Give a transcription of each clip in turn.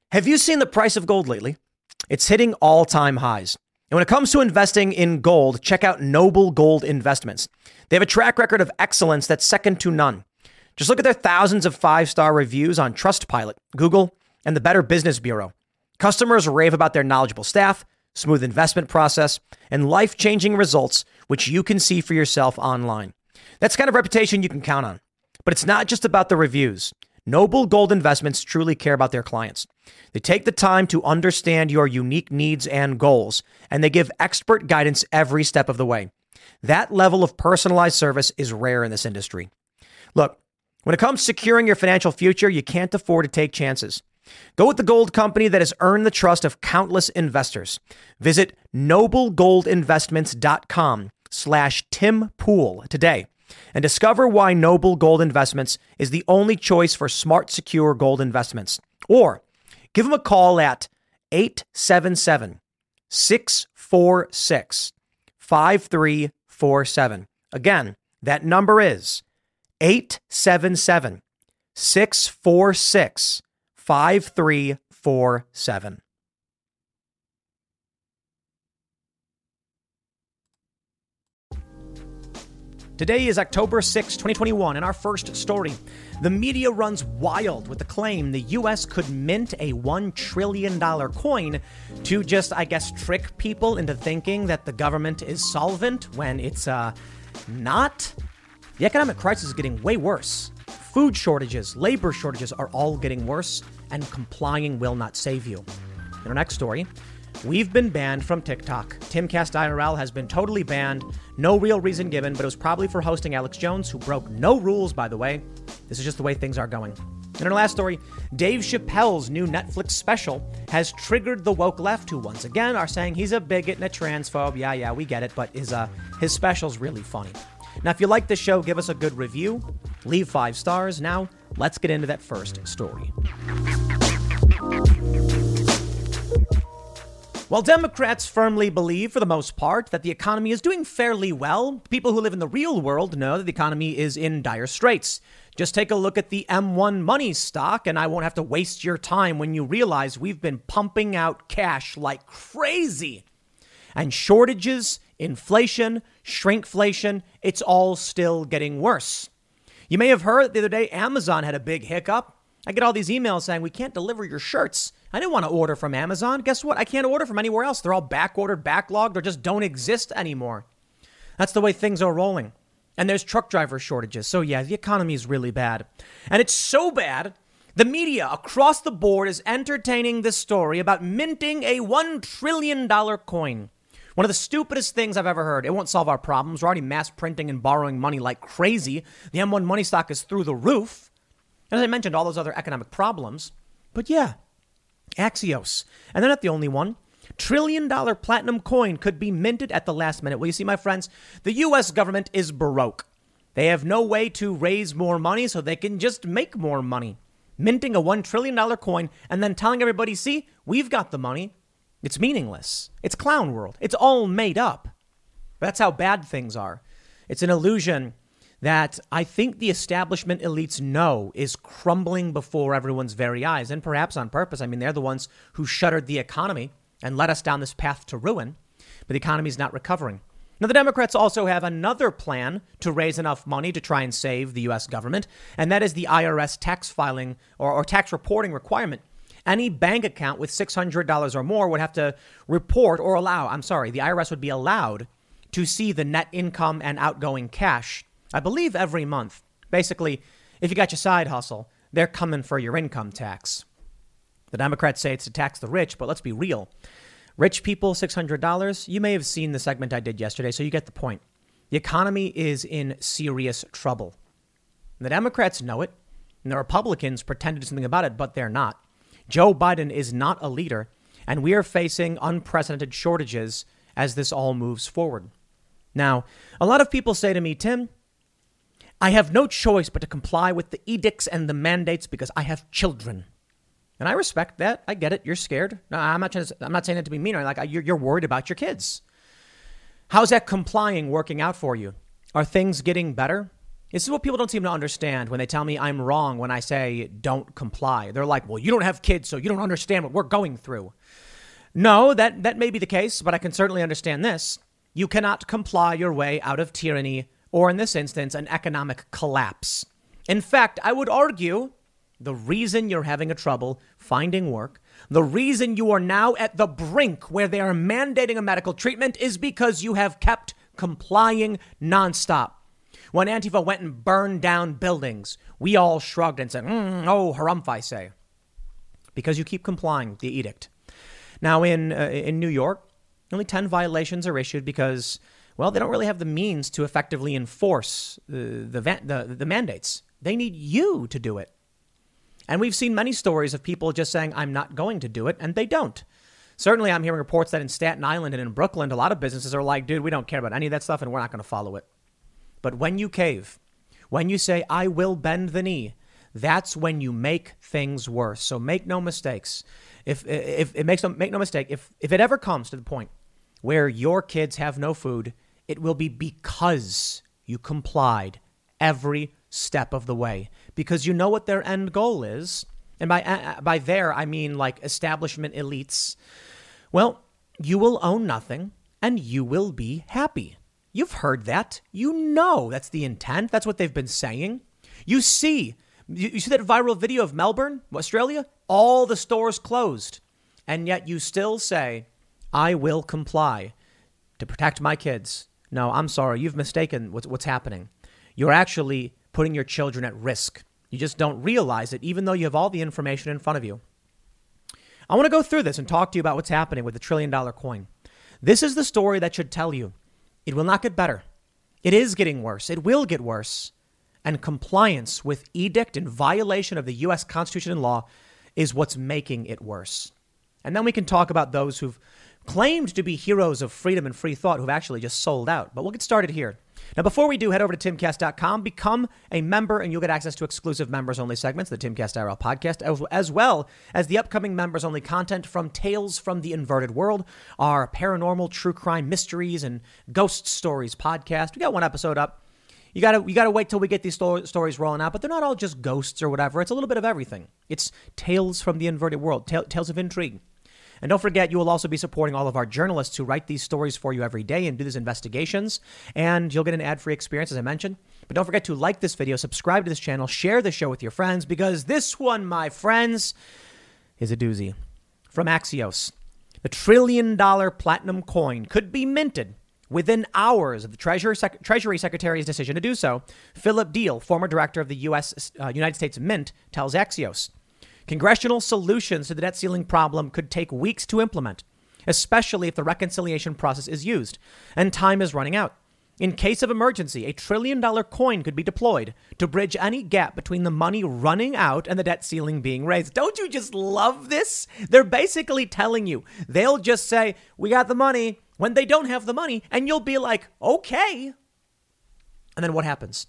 Have you seen the price of gold lately? It's hitting all-time highs. And when it comes to investing in gold, check out Noble Gold Investments. They have a track record of excellence that's second to none. Just look at their thousands of five-star reviews on Trustpilot, Google, and the Better Business Bureau. Customers rave about their knowledgeable staff, smooth investment process, and life-changing results, which you can see for yourself online. That's the kind of reputation you can count on. But it's not just about the reviews. Noble Gold Investments truly care about their clients. They take the time to understand your unique needs and goals, and they give expert guidance every step of the way. That level of personalized service is rare in this industry. Look, when it comes to securing your financial future, you can't afford to take chances. Go with the gold company that has earned the trust of countless investors. Visit noblegoldinvestments.com/Tim Pool today and discover why Noble Gold Investments is the only choice for smart, secure gold investments. Or give them a call at 877-646-5347. Again, that number is 877-646-5347. Today is October 6, 2021, and our first story. The media runs wild with the claim the U.S. could mint a $1 trillion coin to just, trick people into thinking that the government is solvent when it's not. The economic crisis is getting way worse. Food shortages, labor shortages are all getting worse, and complying will not save you. In our next story, we've been banned from TikTok. Timcast IRL has been totally banned. No real reason given, but it was probably for hosting Alex Jones, who broke no rules, by the way. This is just the way things are going. In our last story, Dave Chappelle's new Netflix special has triggered the woke left, who once again are saying he's a bigot and a transphobe. Yeah, we get it, but his special's really funny. Now, if you like this show, give us a good review. Leave 5 stars. Now, let's get into that first story. While Democrats firmly believe, for the most part, that the economy is doing fairly well, people who live in the real world know that the economy is in dire straits. Just take a look at the M1 Money stock, and I won't have to waste your time when you realize we've been pumping out cash like crazy. And shortages, inflation, shrinkflation, it's all still getting worse. You may have heard the other day Amazon had a big hiccup. I get all these emails saying we can't deliver your shirts. I didn't want to order from Amazon. Guess what? I can't order from anywhere else. They're all back-ordered, backlogged, or just don't exist anymore. That's the way things are rolling. And there's truck driver shortages. So yeah, the economy is really bad. And it's so bad, the media across the board is entertaining this story about minting a $1 trillion coin. One of the stupidest things I've ever heard. It won't solve our problems. We're already mass printing and borrowing money like crazy. The M1 Money stock is through the roof. And as I mentioned, all those other economic problems. But yeah, Axios. And they're not the only one. $1 trillion platinum coin could be minted at the last minute. Well, you see, my friends, the U.S. government is broke. They have no way to raise more money, so they can just make more money. Minting a $1 trillion coin and then telling everybody, see, we've got the money. It's meaningless. It's clown world. It's all made up. That's how bad things are. It's an illusion that I think the establishment elites know is crumbling before everyone's very eyes, and perhaps on purpose. I mean, they're the ones who shuttered the economy and led us down this path to ruin, but the economy's not recovering. Now, the Democrats also have another plan to raise enough money to try and save the U.S. government, and that is the IRS tax filing or tax reporting requirement. Any bank account with $600 or more would have to report or the IRS would be allowed to see the net income and outgoing cash, I believe, every month. Basically, if you got your side hustle, they're coming for your income tax. The Democrats say it's to tax the rich, but let's be real. Rich people, $600. You may have seen the segment I did yesterday, so you get the point. The economy is in serious trouble. And the Democrats know it, and the Republicans pretend to do something about it, but they're not. Joe Biden is not a leader, and we are facing unprecedented shortages as this all moves forward. Now, a lot of people say to me, Tim, I have no choice but to comply with the edicts and the mandates because I have children. And I respect that. I get it. You're scared. No, I'm not saying that to be mean. You're worried about your kids. How's that complying working out for you? Are things getting better? This is what people don't seem to understand when they tell me I'm wrong when I say don't comply. They're like, well, you don't have kids, so you don't understand what we're going through. No, that may be the case, but I can certainly understand this. You cannot comply your way out of tyranny or, in this instance, an economic collapse. In fact, I would argue the reason you're having a trouble finding work, the reason you are now at the brink where they are mandating a medical treatment is because you have kept complying nonstop. When Antifa went and burned down buildings, we all shrugged and said, oh, harumph, I say. Because you keep complying with the edict. Now, in New York, only 10 violations are issued because, well, they don't really have the means to effectively enforce the mandates. They need you to do it. And we've seen many stories of people just saying, I'm not going to do it, and they don't. Certainly, I'm hearing reports that in Staten Island and in Brooklyn, a lot of businesses are like, dude, we don't care about any of that stuff, and we're not going to follow it. But when you cave, when you say, I will bend the knee, that's when you make things worse. So make no mistakes. Make no mistake, if it ever comes to the point where your kids have no food, it will be because you complied every step of the way, because you know what their end goal is. And by there, I mean like establishment elites. Well, you will own nothing and you will be happy. You've heard that. You know that's the intent. That's what they've been saying. You see that viral video of Melbourne, Australia? All the stores closed. And yet you still say, I will comply to protect my kids. No, I'm sorry. You've mistaken what's happening. You're actually putting your children at risk. You just don't realize it, even though you have all the information in front of you. I want to go through this and talk to you about what's happening with the $1 trillion coin. This is the story that should tell you it will not get better. It is getting worse. It will get worse. And compliance with edict in violation of the U.S. Constitution and law is what's making it worse. And then we can talk about those who've claimed to be heroes of freedom and free thought who've actually just sold out. But we'll get started here. Now, before we do, head over to timcast.com, become a member, and you'll get access to exclusive members-only segments, the Timcast IRL podcast, as well as the upcoming members-only content from Tales from the Inverted World, our paranormal, true crime mysteries, and ghost stories podcast. We got one episode up. You gotta wait till we get these stories rolling out, but they're not all just ghosts or whatever. It's a little bit of everything. It's Tales from the Inverted World, tales of intrigue. And don't forget, you will also be supporting all of our journalists who write these stories for you every day and do these investigations. And you'll get an ad-free experience, as I mentioned. But don't forget to like this video, subscribe to this channel, share the show with your friends, because this one, my friends, is a doozy. From Axios, the $1 trillion platinum coin could be minted within hours of the Treasury Secretary's decision to do so. Philip Deal, former director of the United States Mint, tells Axios. Congressional solutions to the debt ceiling problem could take weeks to implement, especially if the reconciliation process is used and time is running out. In case of emergency, a $1 trillion coin could be deployed to bridge any gap between the money running out and the debt ceiling being raised. Don't you just love this? They're basically telling you, they'll just say, we got the money when they don't have the money, and you'll be like, okay. And then what happens?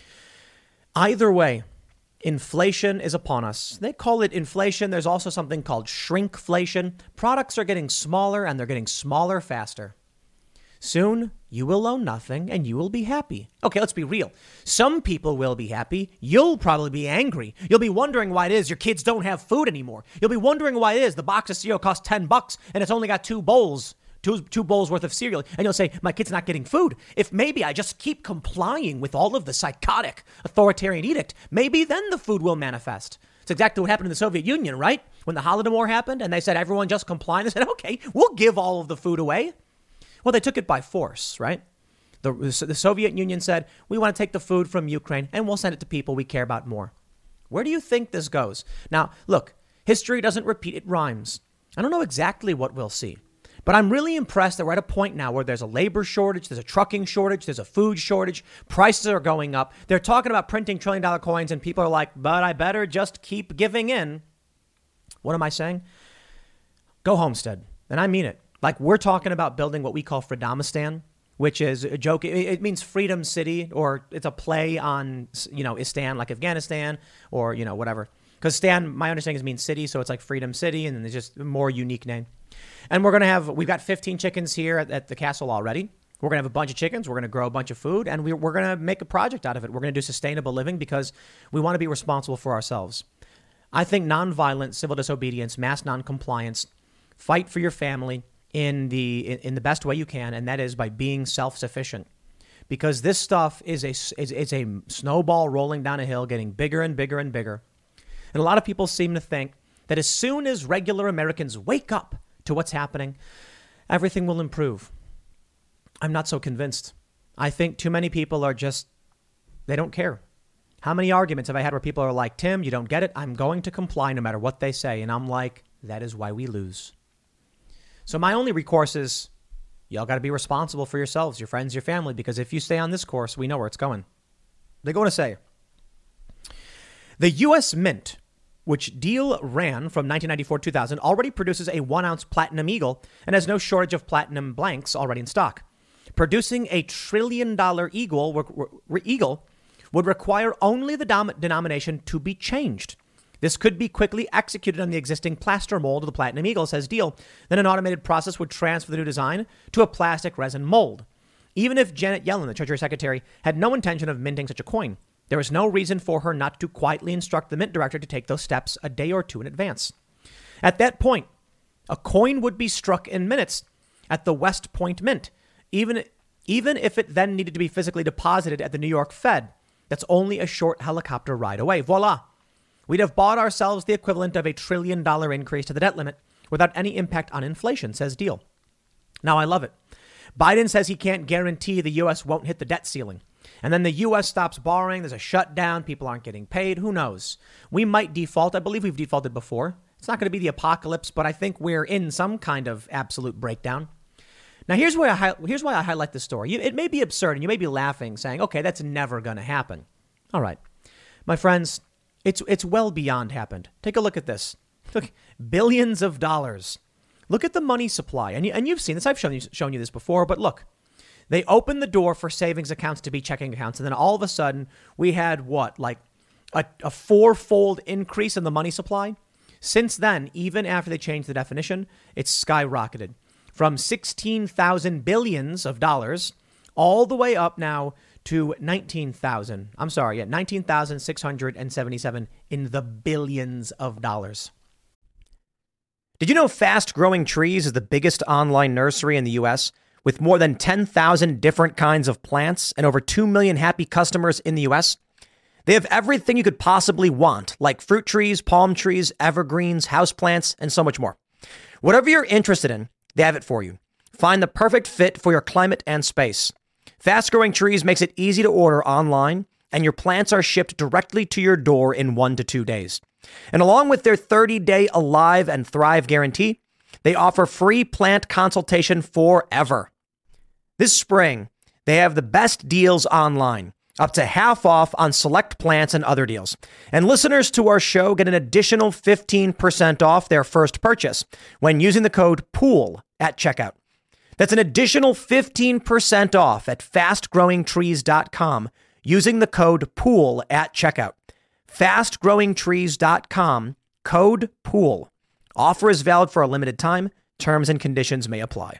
Either way, inflation is upon us. They call it inflation. There's also something called shrinkflation. Products are getting smaller, and they're getting smaller faster. Soon, you will own nothing, and you will be happy. Okay, let's be real. Some people will be happy. You'll probably be angry. You'll be wondering why it is your kids don't have food anymore. You'll be wondering why it is the box of cereal costs $10, and it's only got two bowls worth of cereal. And you'll say, my kid's not getting food. If maybe I just keep complying with all of the psychotic authoritarian edict, maybe then the food will manifest. It's exactly what happened in the Soviet Union, right? When the Holodomor happened and they said, everyone just comply. And they said, okay, we'll give all of the food away. Well, they took it by force, right? The Soviet Union said, we want to take the food from Ukraine and we'll send it to people we care about more. Where do you think this goes? Now, look, history doesn't repeat, it rhymes. I don't know exactly what we'll see. But I'm really impressed that we're at a point now where there's a labor shortage, there's a trucking shortage, there's a food shortage, prices are going up. They're talking about printing $1 trillion coins and people are like, but I better just keep giving in. What am I saying? Go homestead. And I mean it. Like we're talking about building what we call Freedomistan, which is a joke. It means Freedom City, or it's a play on, Istan, like Afghanistan, or, whatever. Because Stan, my understanding is means city, so it's like Freedom City, and then it's just a more unique name. And we've got 15 chickens here at the castle already. We're going to have a bunch of chickens. We're going to grow a bunch of food, and we're going to make a project out of it. We're going to do sustainable living because we want to be responsible for ourselves. I think nonviolent civil disobedience, mass noncompliance, fight for your family in the best way you can, and that is by being self-sufficient. Because this stuff is a snowball rolling down a hill, getting bigger and bigger and bigger. And a lot of people seem to think that as soon as regular Americans wake up to what's happening, everything will improve. I'm not so convinced. I think too many people are just, they don't care. How many arguments have I had where people are like, Tim, you don't get it. I'm going to comply no matter what they say. And I'm like, that is why we lose. So my only recourse is, y'all got to be responsible for yourselves, your friends, your family, because if you stay on this course, we know where it's going. They're going to say, the U.S. Mint, which Deal ran from 1994 to 2000, already produces a 1-ounce platinum eagle and has no shortage of platinum blanks already in stock. Producing a $1 trillion eagle would require only the denomination to be changed. This could be quickly executed on the existing plaster mold of the Platinum Eagle, says Deal. Then an automated process would transfer the new design to a plastic resin mold. Even if Janet Yellen, the Treasury Secretary, had no intention of minting such a coin, there is no reason for her not to quietly instruct the mint director to take those steps a day or two in advance. At that point, a coin would be struck in minutes at the West Point Mint, even if it then needed to be physically deposited at the New York Fed. That's only a short helicopter ride away. Voila. We'd have bought ourselves the equivalent of a $1 trillion increase to the debt limit without any impact on inflation, says Deal. Now, I love it. Biden says he can't guarantee the U.S. won't hit the debt ceiling. And then the U.S. stops borrowing. There's a shutdown. People aren't getting paid. Who knows? We might default. I believe we've defaulted before. It's not going to be the apocalypse, but I think we're in some kind of absolute breakdown. Now, here's why I highlight this story. It may be absurd, and you may be laughing, saying, okay, that's never going to happen. All right. My friends, it's well beyond happened. Take a look at this. Look, billions of dollars. Look at the money supply. And you've seen this. I've shown you this before. But look, they opened the door for savings accounts to be checking accounts. And then all of a sudden, we had what? Like a fourfold increase in the money supply. Since then, even after they changed the definition, it's skyrocketed. From 16,000 billions of dollars all the way up now to 19,677 in the billions of dollars. Did you know Fast Growing Trees is the biggest online nursery in the U.S. with more than 10,000 different kinds of plants and over 2 million happy customers in the U.S.? They have everything you could possibly want, like fruit trees, palm trees, evergreens, houseplants, and so much more. Whatever you're interested in, they have it for you. Find the perfect fit for your climate and space. Fast Growing Trees makes it easy to order online, and your plants are shipped directly to your door in 1 to 2 days. And along with their 30-day Alive and Thrive guarantee, they offer free plant consultation forever. This spring, they have the best deals online, up to half off on select plants and other deals. And listeners to our show get an additional 15% off their first purchase when using the code POOL at checkout. That's an additional 15% off at fastgrowingtrees.com using the code POOL at checkout. Fastgrowingtrees.com, code POOL. Offer is valid for a limited time. Terms and conditions may apply.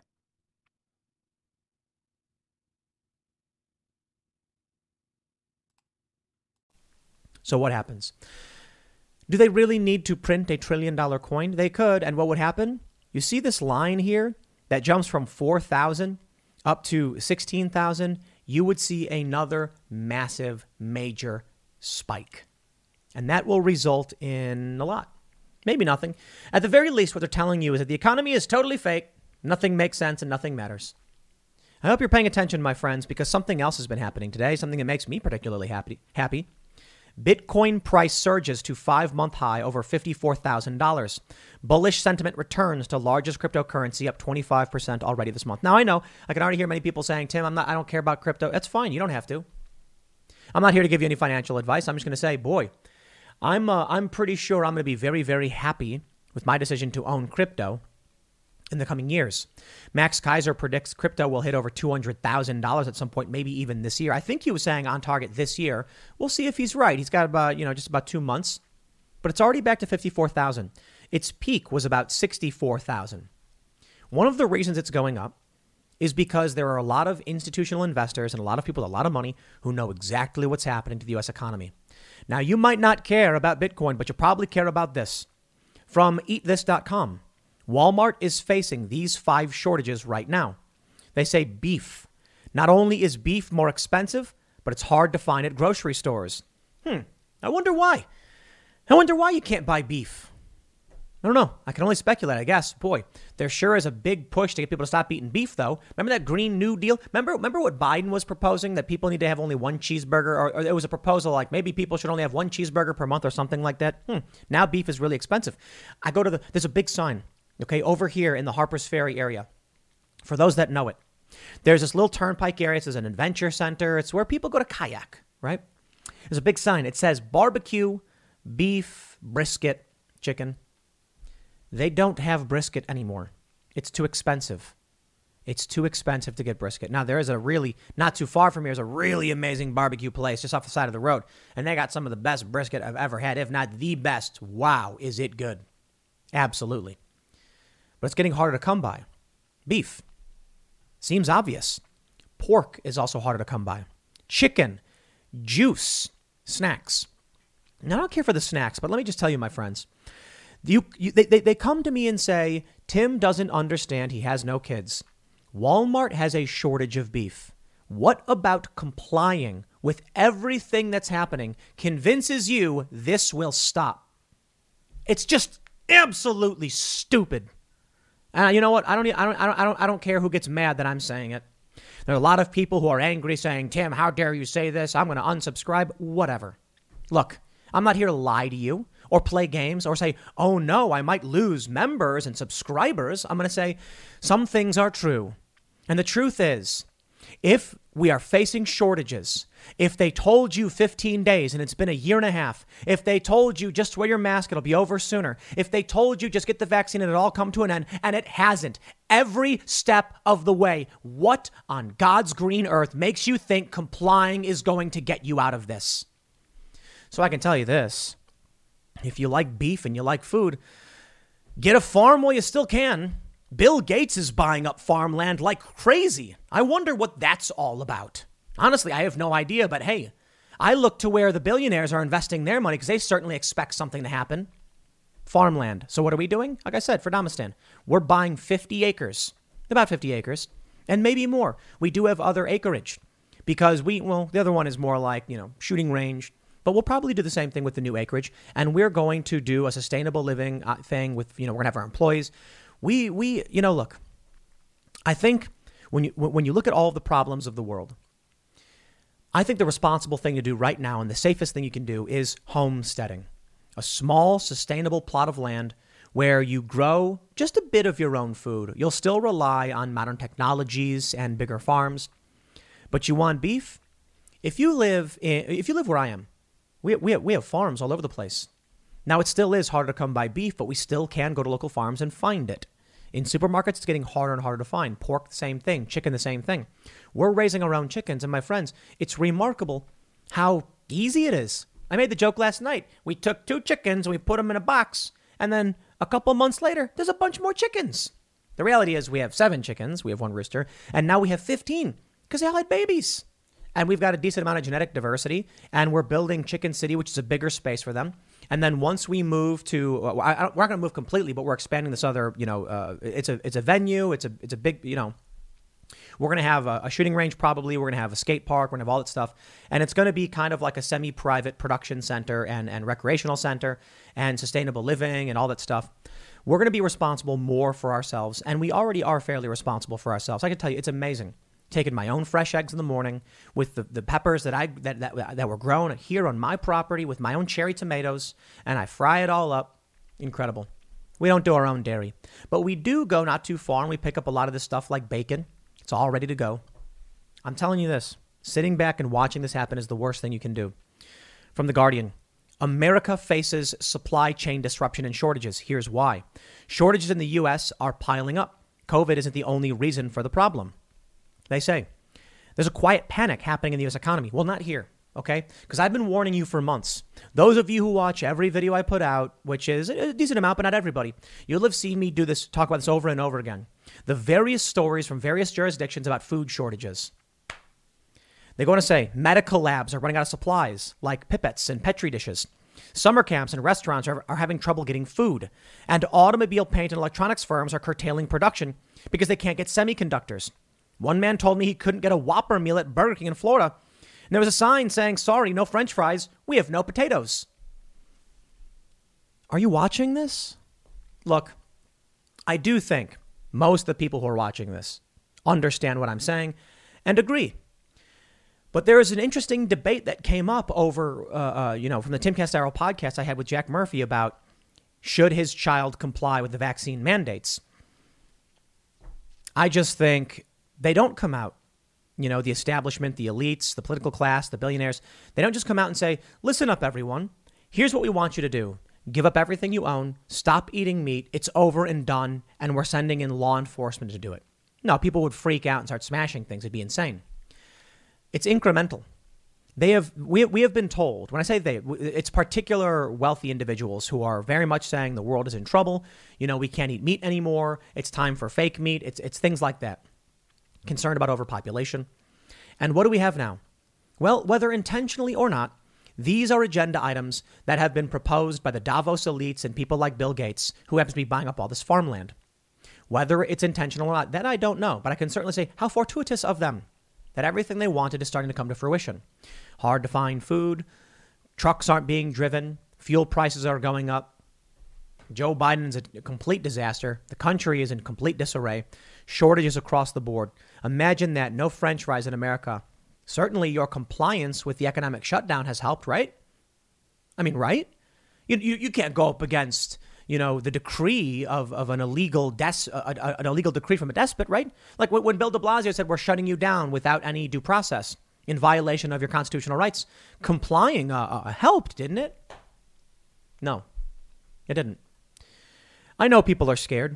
So what happens? Do they really need to print a $1 trillion coin? They could. And what would happen? You see this line here that jumps from 4,000 up to 16,000. You would see another massive, major spike. And that will result in a lot. Maybe nothing. At the very least, what they're telling you is that the economy is totally fake. Nothing makes sense and nothing matters. I hope you're paying attention, my friends, because something else has been happening today. Something that makes me particularly happy. Bitcoin price surges to 5-month high over $54,000. Bullish sentiment returns to largest cryptocurrency, up 25% already this month. Now, I know I can already hear many people saying, Tim, I don't care about crypto. That's fine. You don't have to. I'm not here to give you any financial advice. I'm just going to say, boy, I'm pretty sure I'm going to be very, very happy with my decision to own crypto in the coming years. Max Kaiser predicts crypto will hit over $200,000 at some point, maybe even this year. I think he was saying on target this year. We'll see if he's right. He's got about, just about 2 months, but it's already back to 54,000. Its peak was about 64,000. One of the reasons it's going up is because there are a lot of institutional investors and a lot of people with a lot of money who know exactly what's happening to the U.S. economy. Now, you might not care about Bitcoin, but you probably care about this. From eatthis.com, Walmart is facing these 5 shortages right now. They say beef. Not only is beef more expensive, but it's hard to find at grocery stores. I wonder why. I wonder why you can't buy beef. I don't know. I can only speculate, I guess. Boy, there sure is a big push to get people to stop eating beef, though. Remember that Green New Deal? Remember what Biden was proposing, that people need to have only one cheeseburger? Or it was a proposal like maybe people should only have one cheeseburger per month or something like that. Now beef is really expensive. I go to there's a big sign, okay, over here in the Harpers Ferry area. For those that know it, there's this little turnpike area. It's an adventure center. It's where people go to kayak, right? There's a big sign. It says barbecue, beef, brisket, chicken. They don't have brisket anymore. It's too expensive. It's too expensive to get brisket. Now, there is a really, not too far from here, is a really amazing barbecue place just off the side of the road. And they got some of the best brisket I've ever had, if not the best. Wow, is it good? Absolutely. But it's getting harder to come by. Beef. Seems obvious. Pork is also harder to come by. Chicken. Juice. Snacks. Now, I don't care for the snacks, but let me just tell you, my friends. They come to me and say, Tim doesn't understand. He has no kids. Walmart has a shortage of beef. What about complying with everything that's happening convinces you this will stop? It's just absolutely stupid. You know what? I don't care who gets mad that I'm saying it. There are a lot of people who are angry saying, Tim, how dare you say this? I'm going to unsubscribe. Whatever. Look, I'm not here to lie to you or play games or say, oh no, I might lose members and subscribers. I'm going to say some things are true. And the truth is, if we are facing shortages, if they told you 15 days and it's been a year and a half, if they told you just wear your mask, it'll be over sooner, if they told you just get the vaccine and it'll all come to an end, and it hasn't, every step of the way, what on God's green earth makes you think complying is going to get you out of this? So I can tell you this. If you like beef and you like food, get a farm while you still can. Bill Gates is buying up farmland like crazy. I wonder what that's all about. Honestly, I have no idea, but hey, I look to where the billionaires are investing their money because they certainly expect something to happen. Farmland. So what are we doing? Like I said, for Damastan, we're buying 50 acres, about 50 acres, and maybe more. We do have other acreage because the other one is more like, shooting range. But we'll probably do the same thing with the new acreage. And we're going to do a sustainable living thing with, we're going to have our employees. Look, I think when you look at all of the problems of the world, I think the responsible thing to do right now and the safest thing you can do is homesteading. A small, sustainable plot of land where you grow just a bit of your own food. You'll still rely on modern technologies and bigger farms. But you want beef? If you live where I am, we have farms all over the place. Now, it still is harder to come by beef, but we still can go to local farms and find it. In supermarkets, it's getting harder and harder to find. Pork, the same thing. Chicken, the same thing. We're raising our own chickens, and my friends, it's remarkable how easy it is. I made the joke last night. We took 2 chickens and we put them in a box, and then a couple months later, there's a bunch more chickens. The reality is we have 7 chickens. We have 1 rooster, and now we have 15 because they all had babies. And we've got a decent amount of genetic diversity, and we're building Chicken City, which is a bigger space for them. And then once we move to, we're not going to move completely, but we're expanding this other, it's a venue. It's a big, we're going to have a shooting range probably. We're going to have a skate park. We're going to have all that stuff. And it's going to be kind of like a semi-private production center and recreational center and sustainable living and all that stuff. We're going to be responsible more for ourselves. And we already are fairly responsible for ourselves. I can tell you, it's amazing. Taking my own fresh eggs in the morning with the peppers that were grown here on my property with my own cherry tomatoes, and I fry it all up. Incredible. We don't do our own dairy, but we do go not too far and we pick up a lot of this stuff like bacon. It's all ready to go. I'm telling you this, sitting back and watching this happen is the worst thing you can do. From The Guardian, America faces supply chain disruption and shortages. Here's why. Shortages in the U.S. are piling up. COVID isn't the only reason for the problem. They say there's a quiet panic happening in the U.S. economy. Well, not here, okay? Because I've been warning you for months. Those of you who watch every video I put out, which is a decent amount, but not everybody, you'll have seen me talk about this over and over again. the various stories from various jurisdictions about food shortages. They're going to say medical labs are running out of supplies like pipettes and Petri dishes. Summer camps and restaurants are having trouble getting food. And automobile paint and electronics firms are curtailing production because they can't get semiconductors. One man told me he couldn't get a Whopper meal at Burger King in Florida. And there was a sign saying, sorry, no French fries. We have no potatoes. Are you watching this? Look, I do think most of the people who are watching this understand what I'm saying and agree. But there is an interesting debate that came up over, from the Timcast Arrow podcast I had with Jack Murphy about should his child comply with the vaccine mandates. I just think they don't come out, the establishment, the elites, the political class, the billionaires. They don't just come out and say, listen up, everyone. Here's what we want you to do. Give up everything you own. Stop eating meat. It's over and done. And we're sending in law enforcement to do it. No, people would freak out and start smashing things. It'd be insane. It's incremental. We have been told, when I say they, it's particular wealthy individuals who are very much saying the world is in trouble. We can't eat meat anymore. It's time for fake meat. It's things like that. Concerned about overpopulation. And what do we have now? Well, whether intentionally or not, these are agenda items that have been proposed by the Davos elites and people like Bill Gates, who happens to be buying up all this farmland. Whether it's intentional or not, that I don't know. But I can certainly say how fortuitous of them that everything they wanted is starting to come to fruition. Hard to find food. Trucks aren't being driven. Fuel prices are going up. Joe Biden is a complete disaster. The country is in complete disarray. Shortages across the board. Imagine that. No French fries in America. Certainly your compliance with the economic shutdown has helped, right? I mean, right? You can't go up against, the decree of an illegal decree from a despot, right? Like when Bill de Blasio said, we're shutting you down without any due process in violation of your constitutional rights. Complying helped, didn't it? No, it didn't. I know people are scared.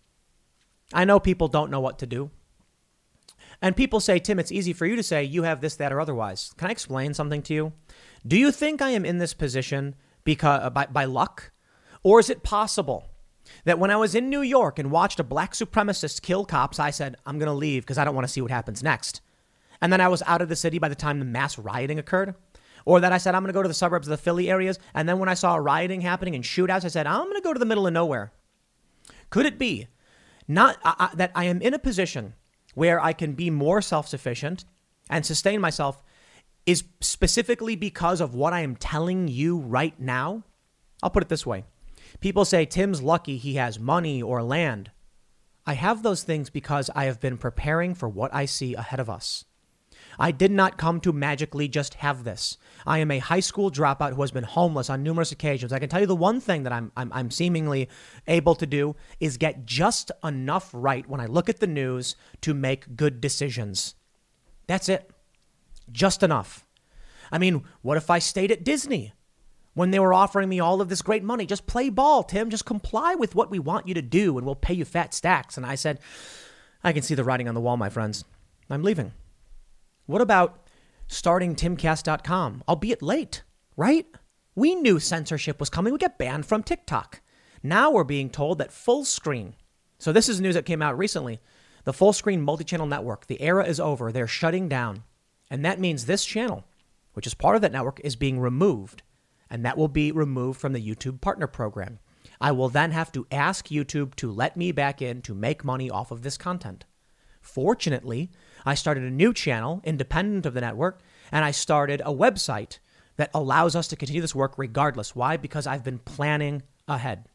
I know people don't know what to do. And people say, Tim, it's easy for you to say you have this, that, or otherwise. Can I explain something to you? Do you think I am in this position because by luck? Or is it possible that when I was in New York and watched a black supremacist kill cops, I said, I'm going to leave because I don't want to see what happens next. And then I was out of the city by the time the mass rioting occurred. Or that I said, I'm going to go to the suburbs of the Philly areas. And then when I saw rioting happening and shootouts, I said, I'm going to go to the middle of nowhere. Could it be not that I am in a position where I can be more self-sufficient and sustain myself is specifically because of what I am telling you right now? I'll put it this way. People say Tim's lucky he has money or land. I have those things because I have been preparing for what I see ahead of us. I did not come to magically just have this. I am a high school dropout who has been homeless on numerous occasions. I can tell you the one thing that I'm seemingly able to do is get just enough right when I look at the news to make good decisions. That's it. Just enough. I mean, what if I stayed at Disney when they were offering me all of this great money? Just play ball, Tim. Just comply with what we want you to do and we'll pay you fat stacks. And I said, I can see the writing on the wall, my friends. I'm leaving. What about starting timcast.com, albeit late, right? We knew censorship was coming. We got banned from TikTok. Now we're being told that Fullscreen. So this is news that came out recently. The Fullscreen multi-channel network, the era is over. They're shutting down. And that means this channel, which is part of that network, is being removed. And that will be removed from the YouTube partner program. I will then have to ask YouTube to let me back in to make money off of this content. Fortunately, I started a new channel independent of the network, and I started a website that allows us to continue this work regardless. Why? Because I've been planning ahead.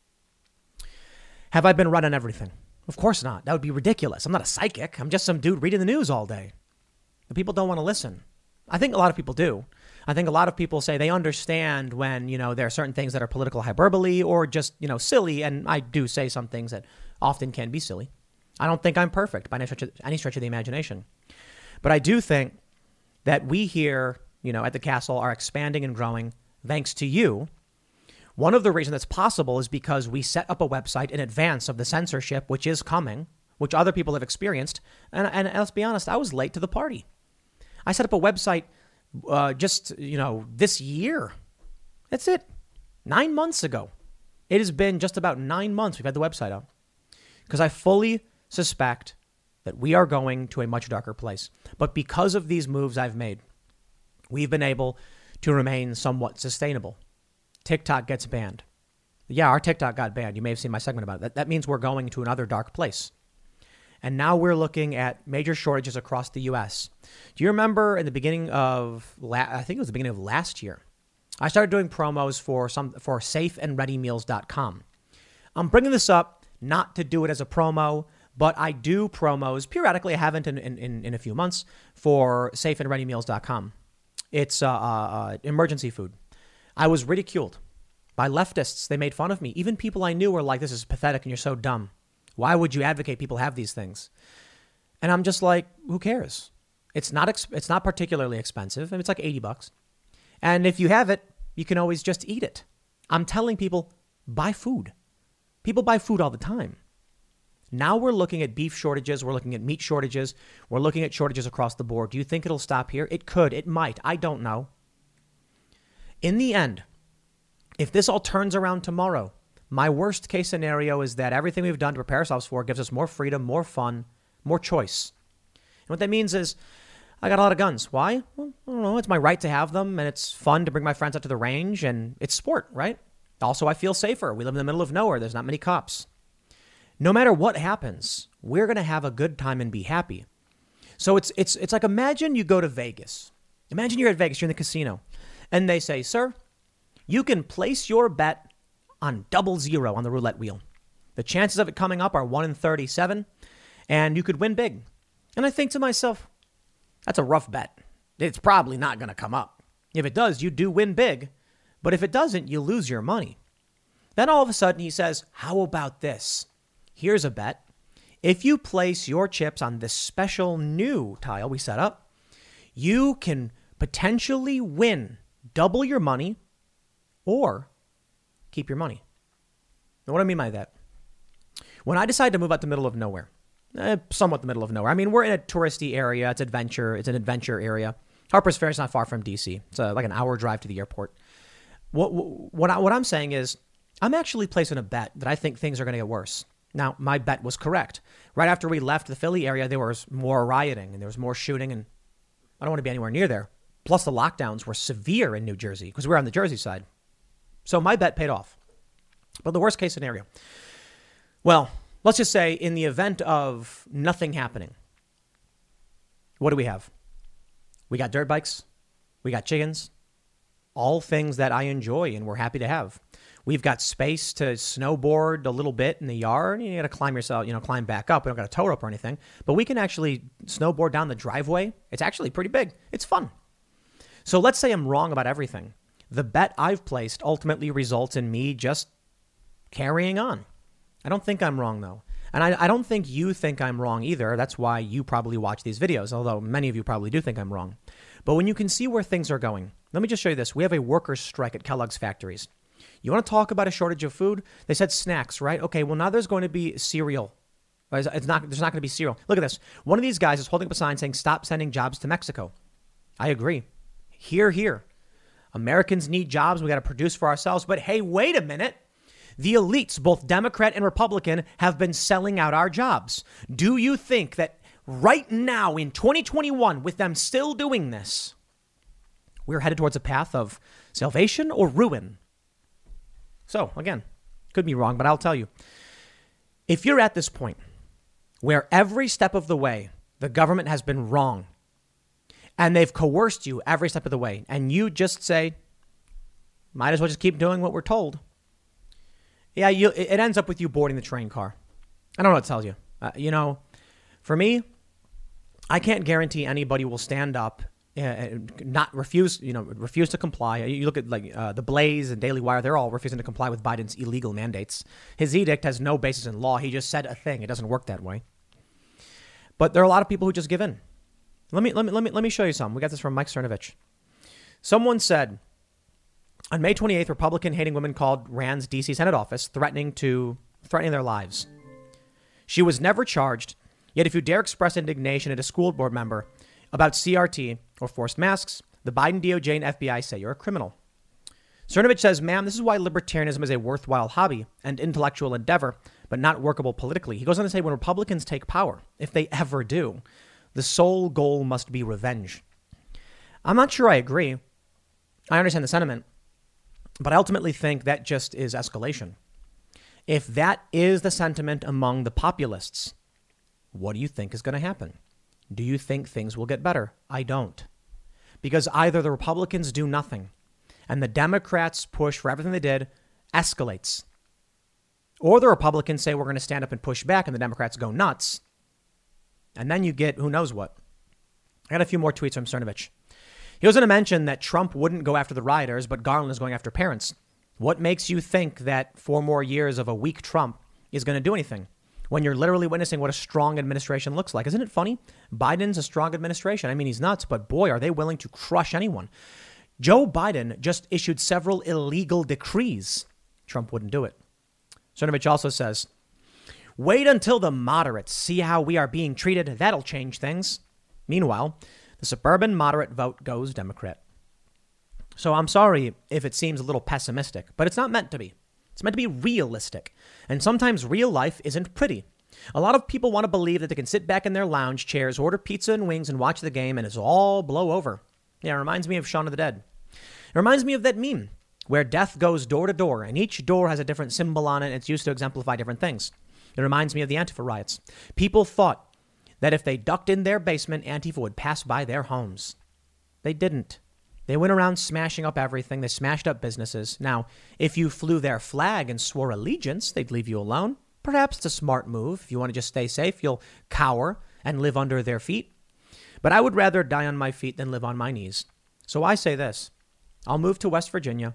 Have I been running everything? Of course not. That would be ridiculous. I'm not a psychic. I'm just some dude reading the news all day. But people don't want to listen. I think a lot of people do. I think a lot of people say they understand when, there are certain things that are political hyperbole or just, silly. And I do say some things that often can be silly. I don't think I'm perfect by any stretch of the imagination. But I do think that we here, at the castle are expanding and growing thanks to you. One of the reasons that's possible is because we set up a website in advance of the censorship, which is coming, which other people have experienced. And let's be honest, I was late to the party. I set up a website this year. That's it. 9 months ago. It has been just about 9 months we've had the website up. Because I fully suspect that we are going to a much darker place. But because of these moves I've made, we've been able to remain somewhat sustainable. TikTok gets banned. Yeah, our TikTok got banned. You may have seen my segment about it. That means we're going to another dark place. And now we're looking at major shortages across the U.S. Do you remember in the beginning of, I think it was the beginning of last year, I started doing promos for safeandreadymeals.com. I'm bringing this up not to do it as a promo, but I do promos periodically. I haven't in a few months for safeandreadymeals.com. It's emergency food. I was ridiculed by leftists. They made fun of me. Even people I knew were like, this is pathetic and you're so dumb. Why would you advocate people have these things? And I'm just like, who cares? It's not particularly expensive. It's like $80. And if you have it, you can always just eat it. I'm telling people, buy food. People buy food all the time. Now we're looking at beef shortages. We're looking at meat shortages. We're looking at shortages across the board. Do you think it'll stop here? It could. It might. I don't know. In the end, if this all turns around tomorrow, my worst case scenario is that everything we've done to prepare ourselves for gives us more freedom, more fun, more choice. And what that means is I got a lot of guns. Why? Well, I don't know. It's my right to have them, and it's fun to bring my friends out to the range, and it's sport, right? Also, I feel safer. We live in the middle of nowhere. There's not many cops. No matter what happens, we're going to have a good time and be happy. So it's like, imagine you go to Vegas. Imagine you're at Vegas, you're in the casino, and they say, sir, you can place your bet on 00 on the roulette wheel. The chances of it coming up are 1 in 37, and you could win big. And I think to myself, that's a rough bet. It's probably not going to come up. If it does, you do win big. But if it doesn't, you lose your money. Then all of a sudden he says, how about this? Here's a bet. If you place your chips on this special new tile we set up, you can potentially win double your money or keep your money. Now, what do I mean by that? When I decided to move out the middle of nowhere, somewhat the middle of nowhere. I mean, we're in a touristy area. It's an adventure area. Harper's Ferry is not far from D.C. It's like an hour drive to the airport. What I'm saying is I'm actually placing a bet that I think things are going to get worse. Now, my bet was correct. Right after we left the Philly area, there was more rioting and there was more shooting, and I don't want to be anywhere near there. Plus, the lockdowns were severe in New Jersey because we're on the Jersey side. So my bet paid off. But the worst case scenario, well, let's just say in the event of nothing happening, what do we have? We got dirt bikes. We got chickens. All things that I enjoy and we're happy to have. We've got space to snowboard a little bit in the yard. You got to climb yourself, climb back up. We don't got a tow rope or anything, but we can actually snowboard down the driveway. It's actually pretty big. It's fun. So let's say I'm wrong about everything. The bet I've placed ultimately results in me just carrying on. I don't think I'm wrong, though. And I don't think you think I'm wrong either. That's why you probably watch these videos, although many of you probably do think I'm wrong. But when you can see where things are going, let me just show you this. We have a workers' strike at Kellogg's factories. You want to talk about a shortage of food? They said snacks, right? Okay, well, now there's going to be cereal. There's not going to be cereal. Look at this. One of these guys is holding up a sign saying, stop sending jobs to Mexico. I agree. Hear, hear. Americans need jobs. We got to produce for ourselves. But hey, wait a minute. The elites, both Democrat and Republican, have been selling out our jobs. Do you think that right now in 2021, with them still doing this, we're headed towards a path of salvation or ruin? So again, could be wrong, but I'll tell you, if you're at this point where every step of the way, the government has been wrong and they've coerced you every step of the way, and you just say, might as well just keep doing what we're told. Yeah, it ends up with you boarding the train car. I don't know what to tell you. For me, I can't guarantee anybody will stand up not refuse to comply. You look at the Blaze and Daily Wire, they're all refusing to comply with Biden's illegal mandates. His edict has no basis in law. He just said a thing. It doesn't work that way. But there are a lot of people who just give in. Let me show you some. We got this from Mike Cernovich. Someone said on May 28th, Republican hating woman called Rand's DC Senate office threatening their lives. She was never charged. Yet if you dare express indignation at a school board member about CRT or forced masks, the Biden DOJ and FBI say you're a criminal. Cernovich says, ma'am, this is why libertarianism is a worthwhile hobby and intellectual endeavor, but not workable politically. He goes on to say, when Republicans take power, if they ever do, the sole goal must be revenge. I'm not sure I agree. I understand the sentiment, but I ultimately think that just is escalation. If that is the sentiment among the populists, what do you think is going to happen? Do you think things will get better? I don't. Because either the Republicans do nothing and the Democrats push for everything they did escalates, or the Republicans say we're going to stand up and push back and the Democrats go nuts. And then you get who knows what. I got a few more tweets from Cernovich. He was going to mention that Trump wouldn't go after the rioters, but Garland is going after parents. What makes you think that 4 more years of a weak Trump is going to do anything when you're literally witnessing what a strong administration looks like? Isn't it funny? Biden's a strong administration. I mean, he's nuts, but boy, are they willing to crush anyone. Joe Biden just issued several illegal decrees. Trump wouldn't do it. Cernovich also says, wait until the moderates see how we are being treated. That'll change things. Meanwhile, the suburban moderate vote goes Democrat. So I'm sorry if it seems a little pessimistic, but it's not meant to be. It's meant to be realistic. And sometimes real life isn't pretty. A lot of people want to believe that they can sit back in their lounge chairs, order pizza and wings and watch the game and it's all blow over. Yeah, it reminds me of Shaun of the Dead. It reminds me of that meme where death goes door to door and each door has a different symbol on it and it's used to exemplify different things. It reminds me of the Antifa riots. People thought that if they ducked in their basement, Antifa would pass by their homes. They didn't. They went around smashing up everything. They smashed up businesses. Now, if you flew their flag and swore allegiance, they'd leave you alone. Perhaps it's a smart move. If you want to just stay safe, you'll cower and live under their feet. But I would rather die on my feet than live on my knees. So I say this. I'll move to West Virginia.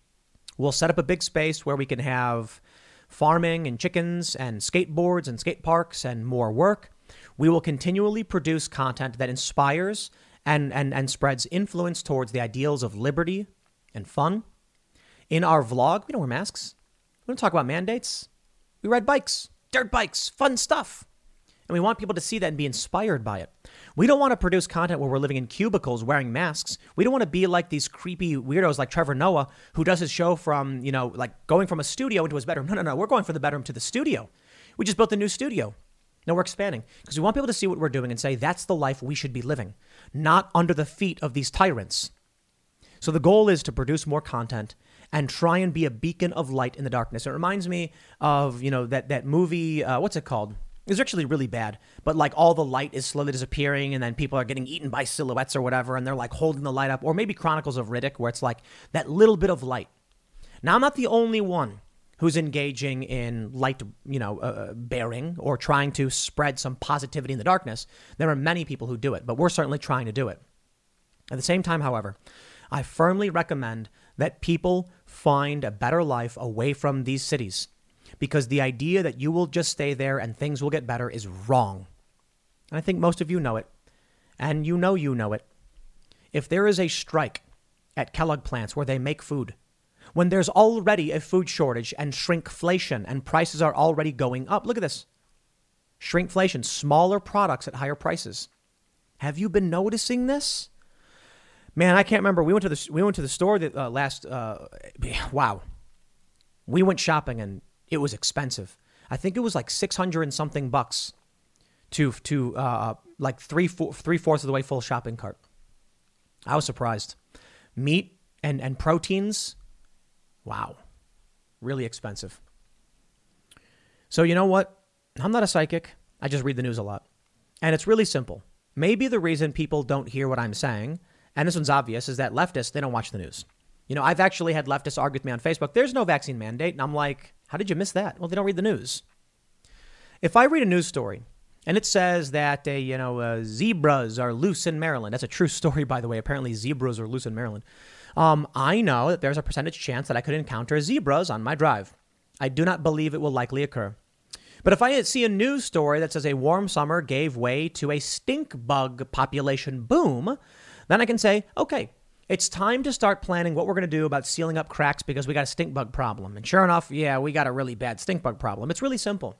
We'll set up a big space where we can have farming and chickens and skateboards and skate parks and more work. We will continually produce content that inspires and spreads influence towards the ideals of liberty and fun. In our vlog, we don't wear masks. We don't talk about mandates. We ride bikes, dirt bikes, fun stuff. And we want people to see that and be inspired by it. We don't want to produce content where we're living in cubicles wearing masks. We don't want to be like these creepy weirdos like Trevor Noah, who does his show from, like going from a studio into his bedroom. No. We're going from the bedroom to the studio. We just built a new studio. No, we're expanding because we want people to see what we're doing and say that's the life we should be living, not under the feet of these tyrants. So the goal is to produce more content and try and be a beacon of light in the darkness. It reminds me of, that movie, what's it called? It's actually really bad, but like all the light is slowly disappearing and then people are getting eaten by silhouettes or whatever and they're like holding the light up, or maybe Chronicles of Riddick where it's like that little bit of light. Now, I'm not the only one who's engaging in light, bearing or trying to spread some positivity in the darkness. There are many people who do it, but we're certainly trying to do it. At the same time, however, I firmly recommend that people find a better life away from these cities because the idea that you will just stay there and things will get better is wrong. And I think most of you know it, and you know it. If there is a strike at Kellogg plants where they make food, when there's already a food shortage and shrinkflation and prices are already going up. Look at this. Shrinkflation, smaller products at higher prices. Have you been noticing this? Man, I can't remember. We went to the store wow. We went shopping and it was expensive. I think it was like 600 and something bucks to like three-fourths of the way full shopping cart. I was surprised. Meat and proteins. Wow. Really expensive. So you know what? I'm not a psychic. I just read the news a lot. And it's really simple. Maybe the reason people don't hear what I'm saying, and this one's obvious, is that leftists, they don't watch the news. I've actually had leftists argue with me on Facebook. There's no vaccine mandate. And I'm like, how did you miss that? Well, they don't read the news. If I read a news story and it says that, zebras are loose in Maryland. That's a true story, by the way. Apparently zebras are loose in Maryland. I know that there's a percentage chance that I could encounter zebras on my drive. I do not believe it will likely occur. But if I see a news story that says a warm summer gave way to a stink bug population boom, then I can say, okay, it's time to start planning what we're going to do about sealing up cracks because we got a stink bug problem. And sure enough, yeah, we got a really bad stink bug problem. It's really simple.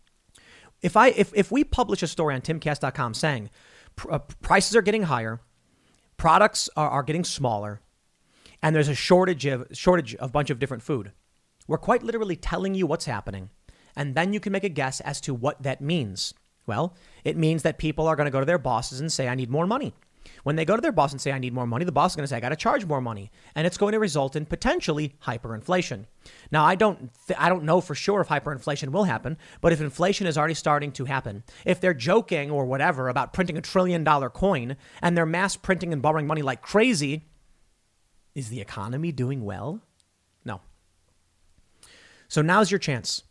If we publish a story on timcast.com saying prices are getting higher, products are getting smaller, and there's a shortage of a bunch of different food. We're quite literally telling you what's happening, and then you can make a guess as to what that means. Well, it means that people are going to go to their bosses and say, I need more money. When they go to their boss and say, I need more money, the boss is going to say, I got to charge more money. And it's going to result in potentially hyperinflation. Now, I don't know for sure if hyperinflation will happen, but if inflation is already starting to happen, if they're joking or whatever about printing $1 trillion coin and they're mass printing and borrowing money like crazy, is the economy doing well? No. So now's your chance.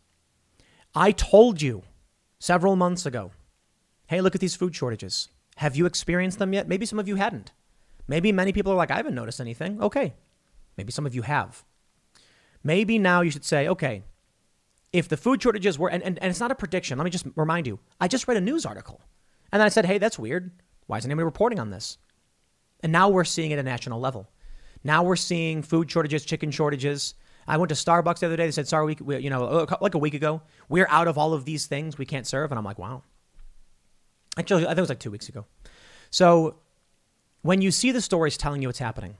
I told you several months ago, hey, look at these food shortages. Have you experienced them yet? Maybe some of you hadn't. Maybe many people are like, I haven't noticed anything. Okay. Maybe some of you have. Maybe now you should say, okay, if the food shortages were, and it's not a prediction. Let me just remind you, I just read a news article and then I said, hey, that's weird. Why isn't anybody reporting on this? And now we're seeing it at a national level. Now we're seeing food shortages, chicken shortages. I went to Starbucks the other day. They said, sorry, like a week ago, we're out of all of these things we can't serve. And I'm like, wow. Actually, I think it was like 2 weeks ago. So when you see the stories telling you what's happening,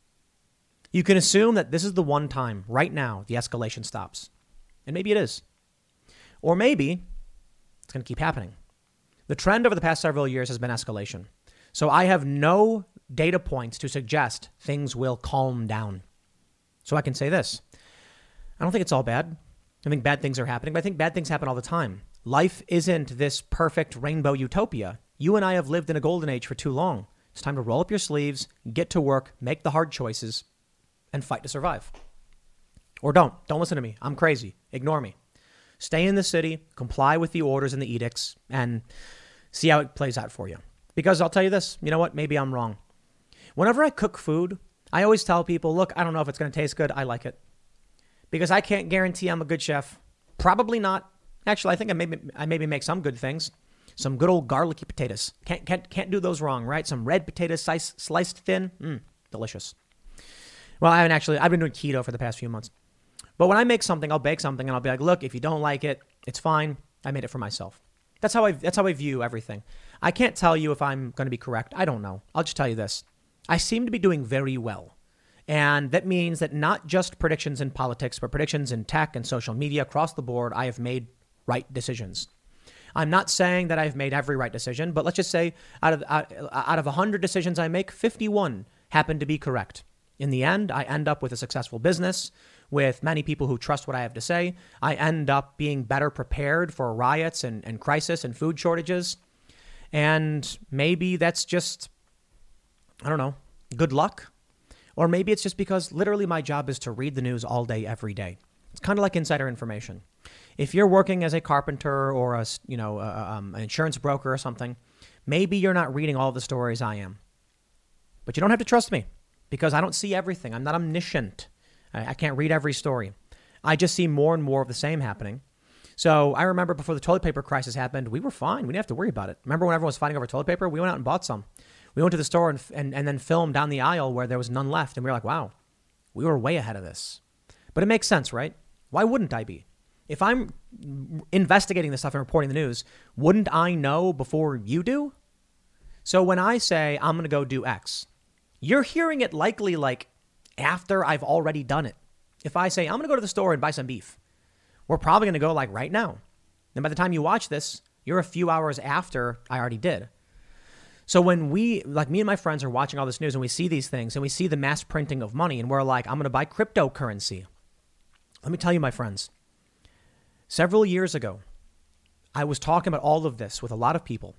you can assume that this is the one time right now the escalation stops. And maybe it is. Or maybe it's going to keep happening. The trend over the past several years has been escalation. So I have no data points to suggest things will calm down. So I can say this. I don't think it's all bad. I think bad things are happening, but I think bad things happen all the time. Life isn't this perfect rainbow utopia. You and I have lived in a golden age for too long. It's time to roll up your sleeves, get to work, make the hard choices, and fight to survive. Or don't. Don't listen to me. I'm crazy. Ignore me. Stay in the city, comply with the orders and the edicts, and see how it plays out for you. Because I'll tell you this, you know what? Maybe I'm wrong. Whenever I cook food, I always tell people, look, I don't know if it's going to taste good. I like it. Because I can't guarantee I'm a good chef. Probably not. Actually, I think I maybe make some good things. Some good old garlicky potatoes. Can't do those wrong, right? Some red potatoes sliced thin. Delicious. Well, I've been doing keto for the past few months. But when I make something, I'll bake something and I'll be like, look, if you don't like it, it's fine. I made it for myself. That's how I view everything. I can't tell you if I'm going to be correct. I don't know. I'll just tell you this. I seem to be doing very well. And that means that not just predictions in politics, but predictions in tech and social media across the board, I have made right decisions. I'm not saying that I've made every right decision, but let's just say out of 100 decisions I make, 51 happen to be correct. In the end, I end up with a successful business with many people who trust what I have to say. I end up being better prepared for riots and crisis and food shortages. And maybe that's just, I don't know, good luck. Or maybe it's just because literally my job is to read the news all day, every day. It's kind of like insider information. If you're working as a carpenter or an insurance broker or something, maybe you're not reading all the stories I am. But you don't have to trust me because I don't see everything. I'm not omniscient. I can't read every story. I just see more and more of the same happening. So I remember before the toilet paper crisis happened, we were fine. We didn't have to worry about it. Remember when everyone was fighting over toilet paper? We went out and bought some. We went to the store and then filmed down the aisle where there was none left. And we were like, wow, we were way ahead of this. But it makes sense, right? Why wouldn't I be? If I'm investigating this stuff and reporting the news, wouldn't I know before you do? So when I say I'm going to go do X, you're hearing it likely like after I've already done it. If I say I'm going to go to the store and buy some beef, we're probably going to go like right now. And by the time you watch this, you're a few hours after I already did. So when we, like me and my friends are watching all this news and we see these things and we see the mass printing of money and we're like, I'm going to buy cryptocurrency. Let me tell you, my friends, several years ago, I was talking about all of this with a lot of people.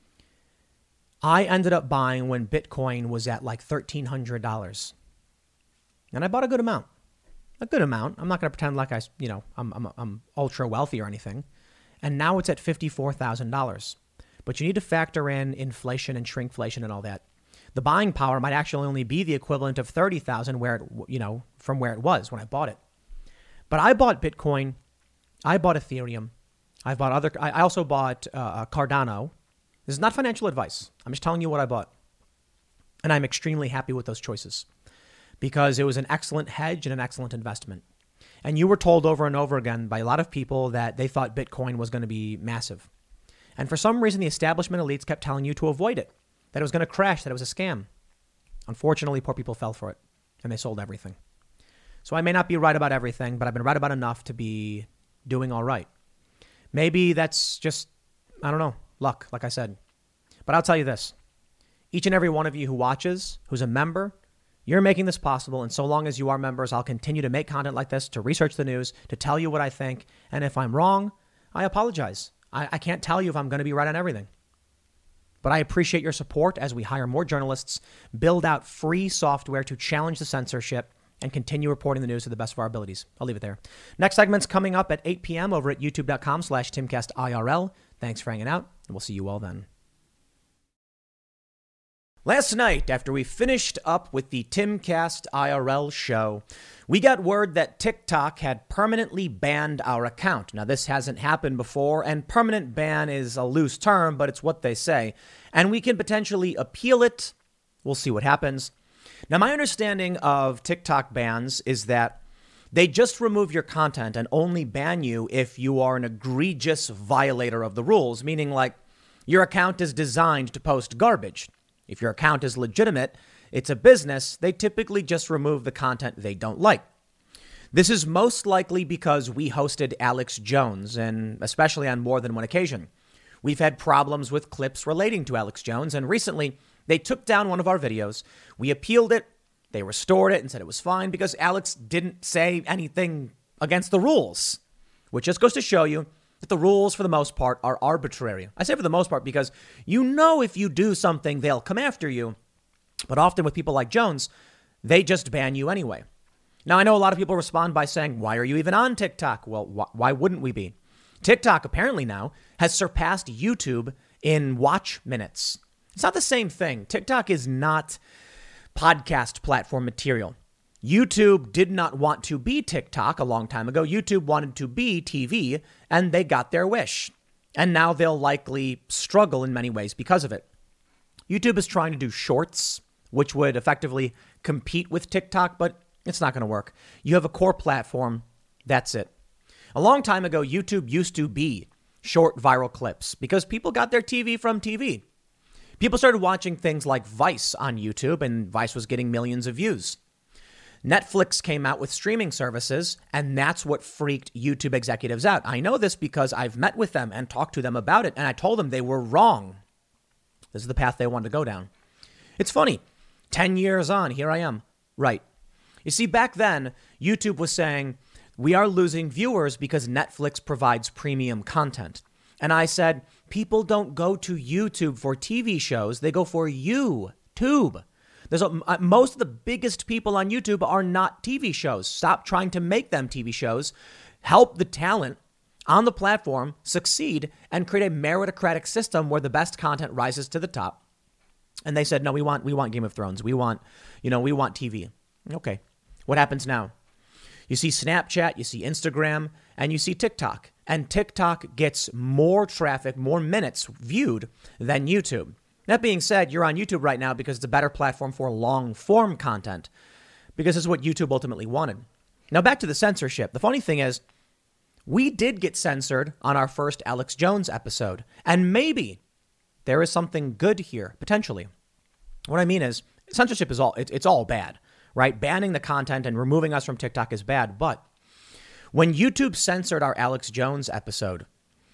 I ended up buying when Bitcoin was at like $1,300. And I bought a good amount. A good amount. I'm not going to pretend like I'm ultra wealthy or anything. And now it's at $54,000. But you need to factor in inflation and shrinkflation and all that. The buying power might actually only be the equivalent of 30,000 from where it was when I bought it. But I bought Bitcoin. I bought Ethereum. I also bought Cardano. This is not financial advice. I'm just telling you what I bought. And I'm extremely happy with those choices because it was an excellent hedge and an excellent investment. And you were told over and over again by a lot of people that they thought Bitcoin was going to be massive. And for some reason, the establishment elites kept telling you to avoid it, that it was going to crash, that it was a scam. Unfortunately, poor people fell for it. and they sold everything. So I may not be right about everything, but I've been right about enough to be doing all right. Maybe that's just, I don't know, luck, like I said. But I'll tell you this. Each and every one of you who watches, who's a member, you're making this possible. And so long as you are members, I'll continue to make content like this, to research the news, to tell you what I think. And if I'm wrong, I apologize. I can't tell you if I'm going to be right on everything. But I appreciate your support as we hire more journalists, build out free software to challenge the censorship, and continue reporting the news to the best of our abilities. I'll leave it there. Next segment's coming up at 8 p.m. over at youtube.com/TimcastIRL. Thanks for hanging out, and we'll see you all then. Last night, after we finished up with the Timcast IRL show, we got word that TikTok had permanently banned our account. Now, this hasn't happened before, and permanent ban is a loose term, but it's what they say. And we can potentially appeal it. We'll see what happens. Now, my understanding of TikTok bans is that they just remove your content and only ban you if you are an egregious violator of the rules, meaning like your account is designed to post garbage. If your account is legitimate, it's a business, they typically just remove the content they don't like. This is most likely because we hosted Alex Jones, and especially on more than one occasion. We've had problems with clips relating to Alex Jones, and recently they took down one of our videos. We appealed it, they restored it and said it was fine because Alex didn't say anything against the rules, which just goes to show you that the rules, for the most part, are arbitrary. I say for the most part because you know if you do something, they'll come after you. But often with people like Jones, they just ban you anyway. Now, I know a lot of people respond by saying, why are you even on TikTok? Well, why wouldn't we be? TikTok apparently now has surpassed YouTube in watch minutes. It's not the same thing. TikTok is not podcast platform material. YouTube did not want to be TikTok a long time ago. YouTube wanted to be TV, and they got their wish. And now they'll likely struggle in many ways because of it. YouTube is trying to do shorts, which would effectively compete with TikTok, but it's not going to work. You have a core platform. That's it. A long time ago, YouTube used to be short viral clips because people got their TV from TV. People started watching things like Vice on YouTube, and Vice was getting millions of views. Netflix came out with streaming services, and that's what freaked YouTube executives out. I know this because I've met with them and talked to them about it, and I told them they were wrong. This is the path they wanted to go down. It's funny. 10 years on, here I am. Right. You see, back then, YouTube was saying, we are losing viewers because Netflix provides premium content. And I said, people don't go to YouTube for TV shows. They go for YouTube. Most of the biggest people on YouTube are not TV shows. Stop trying to make them TV shows. Help the talent on the platform succeed and create a meritocratic system where the best content rises to the top. And they said, no, we want Game of Thrones. We want TV. Okay. What happens now? You see Snapchat, you see Instagram, and you see TikTok. And TikTok gets more traffic, more minutes viewed than YouTube. That being said, you're on YouTube right now because it's a better platform for long form content, because it's what YouTube ultimately wanted. Now back to the censorship. The funny thing is, we did get censored on our first Alex Jones episode, and maybe there is something good here, potentially. What I mean is, censorship is it's all bad, right? Banning the content and removing us from TikTok is bad, but when YouTube censored our Alex Jones episode,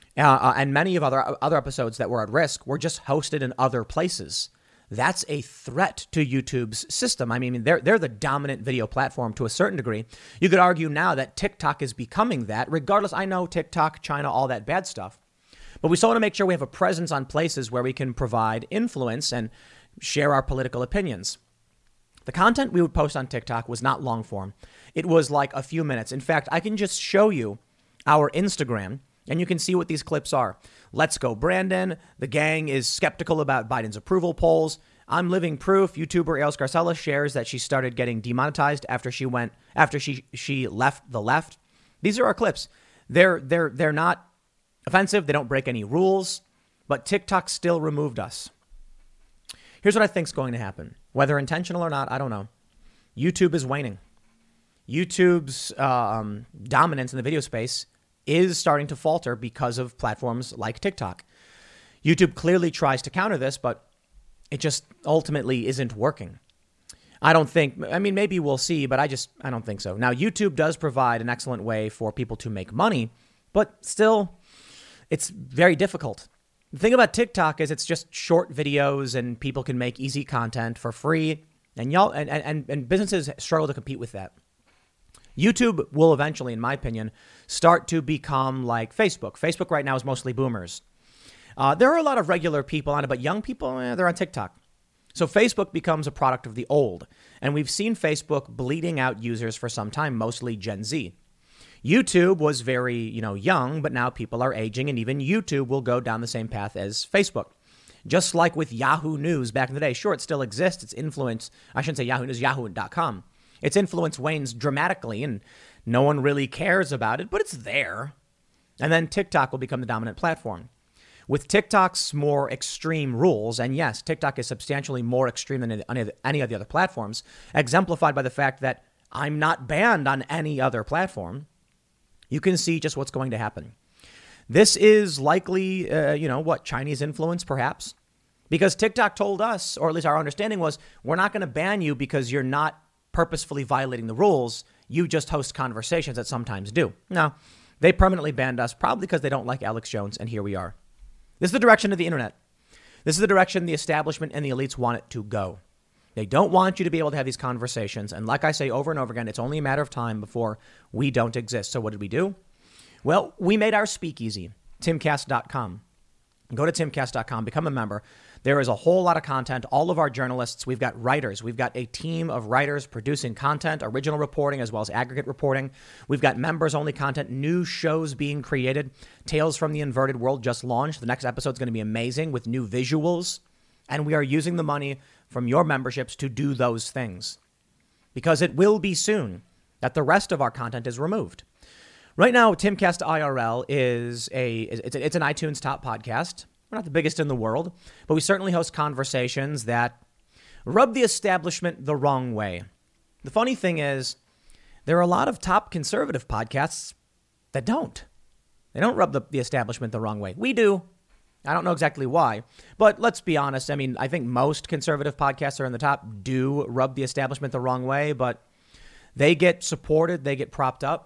and many of other episodes that were at risk were just hosted in other places. That's a threat to YouTube's system. I mean, they're the dominant video platform to a certain degree. You could argue now that TikTok is becoming that. Regardless, I know TikTok, China, all that bad stuff. But we still want to make sure we have a presence on places where we can provide influence and share our political opinions. The content we would post on TikTok was not long form. It was like a few minutes. In fact, I can just show you our Instagram, and you can see what these clips are. Let's go, Brandon. The gang is skeptical about Biden's approval polls. I'm living proof. YouTuber Ailes Garcella shares that she started getting demonetized after she left the left. These are our clips. They're not offensive. They don't break any rules, but TikTok still removed us. Here's what I think is going to happen. Whether intentional or not, I don't know. YouTube is waning. YouTube's dominance in the video space is starting to falter because of platforms like TikTok. YouTube clearly tries to counter this, but it just ultimately isn't working. I don't think, I mean, maybe we'll see, but I don't think so. Now, YouTube does provide an excellent way for people to make money, but still, it's very difficult. The thing about TikTok is it's just short videos and people can make easy content for free, and businesses struggle to compete with that. YouTube will eventually, in my opinion, start to become like Facebook. Facebook right now is mostly boomers. There are a lot of regular people on it, but young people, they're on TikTok. So Facebook becomes a product of the old, and we've seen Facebook bleeding out users for some time, mostly Gen Z. YouTube was very, young, but now people are aging, and even YouTube will go down the same path as Facebook. Just like with Yahoo News back in the day. Sure, it still exists. Its influence, I shouldn't say Yahoo News, Yahoo.com. Its influence wanes dramatically, and no one really cares about it, but it's there. And then TikTok will become the dominant platform. With TikTok's more extreme rules, and yes, TikTok is substantially more extreme than any of the other platforms, exemplified by the fact that I'm not banned on any other platform, you can see just what's going to happen. This is likely, Chinese influence, perhaps, because TikTok told us, or at least our understanding was, we're not going to ban you because you're not purposefully violating the rules. You just host conversations that sometimes do. No, they permanently banned us, probably because they don't like Alex Jones, and here we are. This is the direction of the internet. This is the direction the establishment and the elites want it to go. They don't want you to be able to have these conversations. And like I say over and over again, it's only a matter of time before we don't exist. So what did we do? Well, we made our speakeasy, timcast.com. Go to timcast.com, become a member. There is a whole lot of content. All of our journalists, we've got writers. We've got a team of writers producing content, original reporting, as well as aggregate reporting. We've got members-only content, new shows being created. Tales from the Inverted World just launched. The next episode is going to be amazing with new visuals. And we are using the money from your memberships to do those things. Because it will be soon that the rest of our content is removed. Right now, Timcast IRL is it's an iTunes top podcast. We're not the biggest in the world, but we certainly host conversations that rub the establishment the wrong way. The funny thing is, there are a lot of top conservative podcasts that don't. They don't rub the establishment the wrong way. We do. I don't know exactly why, but let's be honest. I mean, I think most conservative podcasts are in the top do rub the establishment the wrong way, but they get supported, they get propped up.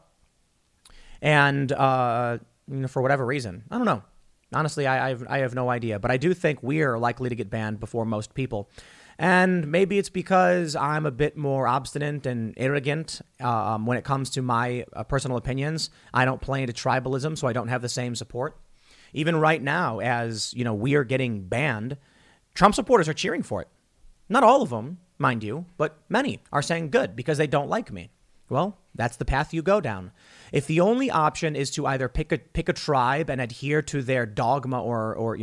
And for whatever reason, I don't know. Honestly, I have no idea. But I do think we're likely to get banned before most people. And maybe it's because I'm a bit more obstinate and arrogant when it comes to my personal opinions. I don't play into tribalism, so I don't have the same support. Even right now, as we are getting banned, Trump supporters are cheering for it. Not all of them, mind you, but many are saying good because they don't like me. Well, that's the path you go down. If the only option is to either pick a tribe and adhere to their dogma or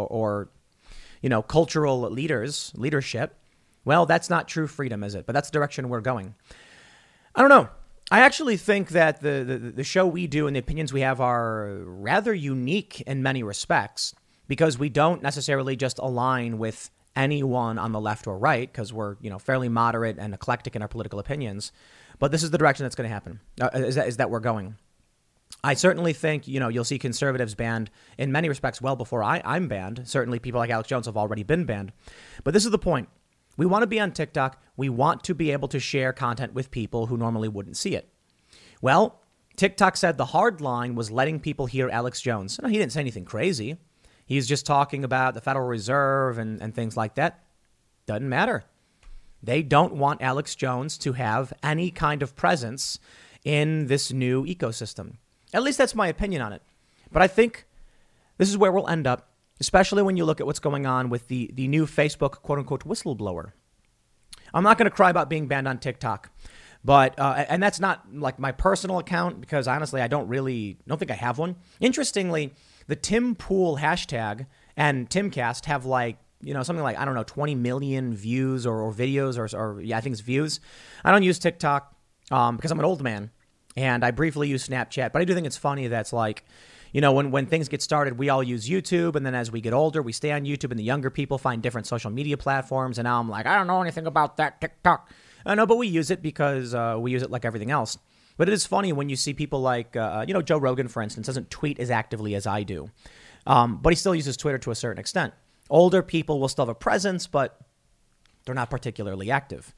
cultural leadership, well, that's not true freedom, is it? But that's the direction we're going. I don't know. I actually think that the show we do and the opinions we have are rather unique in many respects because we don't necessarily just align with anyone on the left or right because we're fairly moderate and eclectic in our political opinions. But this is the direction that's going to happen, is that we're going. I certainly think, you'll see conservatives banned in many respects well before I'm banned. Certainly people like Alex Jones have already been banned. But this is the point. We want to be on TikTok. We want to be able to share content with people who normally wouldn't see it. Well, TikTok said the hard line was letting people hear Alex Jones. No, he didn't say anything crazy. He's just talking about the Federal Reserve and things like that. Doesn't matter. They don't want Alex Jones to have any kind of presence in this new ecosystem. At least that's my opinion on it. But I think this is where we'll end up, especially when you look at what's going on with the new Facebook quote-unquote whistleblower. I'm not going to cry about being banned on TikTok, but and that's not like my personal account because honestly, I don't think I have one. Interestingly, the Tim Pool hashtag and Timcast have something like, 20 million views or videos or I think it's views. I don't use TikTok because I'm an old man and I briefly use Snapchat, but I do think it's funny that's when things get started, we all use YouTube. And then as we get older, we stay on YouTube and the younger people find different social media platforms. And now I'm like, I don't know anything about that TikTok. I know, but we use it because we use it like everything else. But it is funny when you see people like, Joe Rogan, for instance, doesn't tweet as actively as I do. But he still uses Twitter to a certain extent. Older people will still have a presence, but they're not particularly active.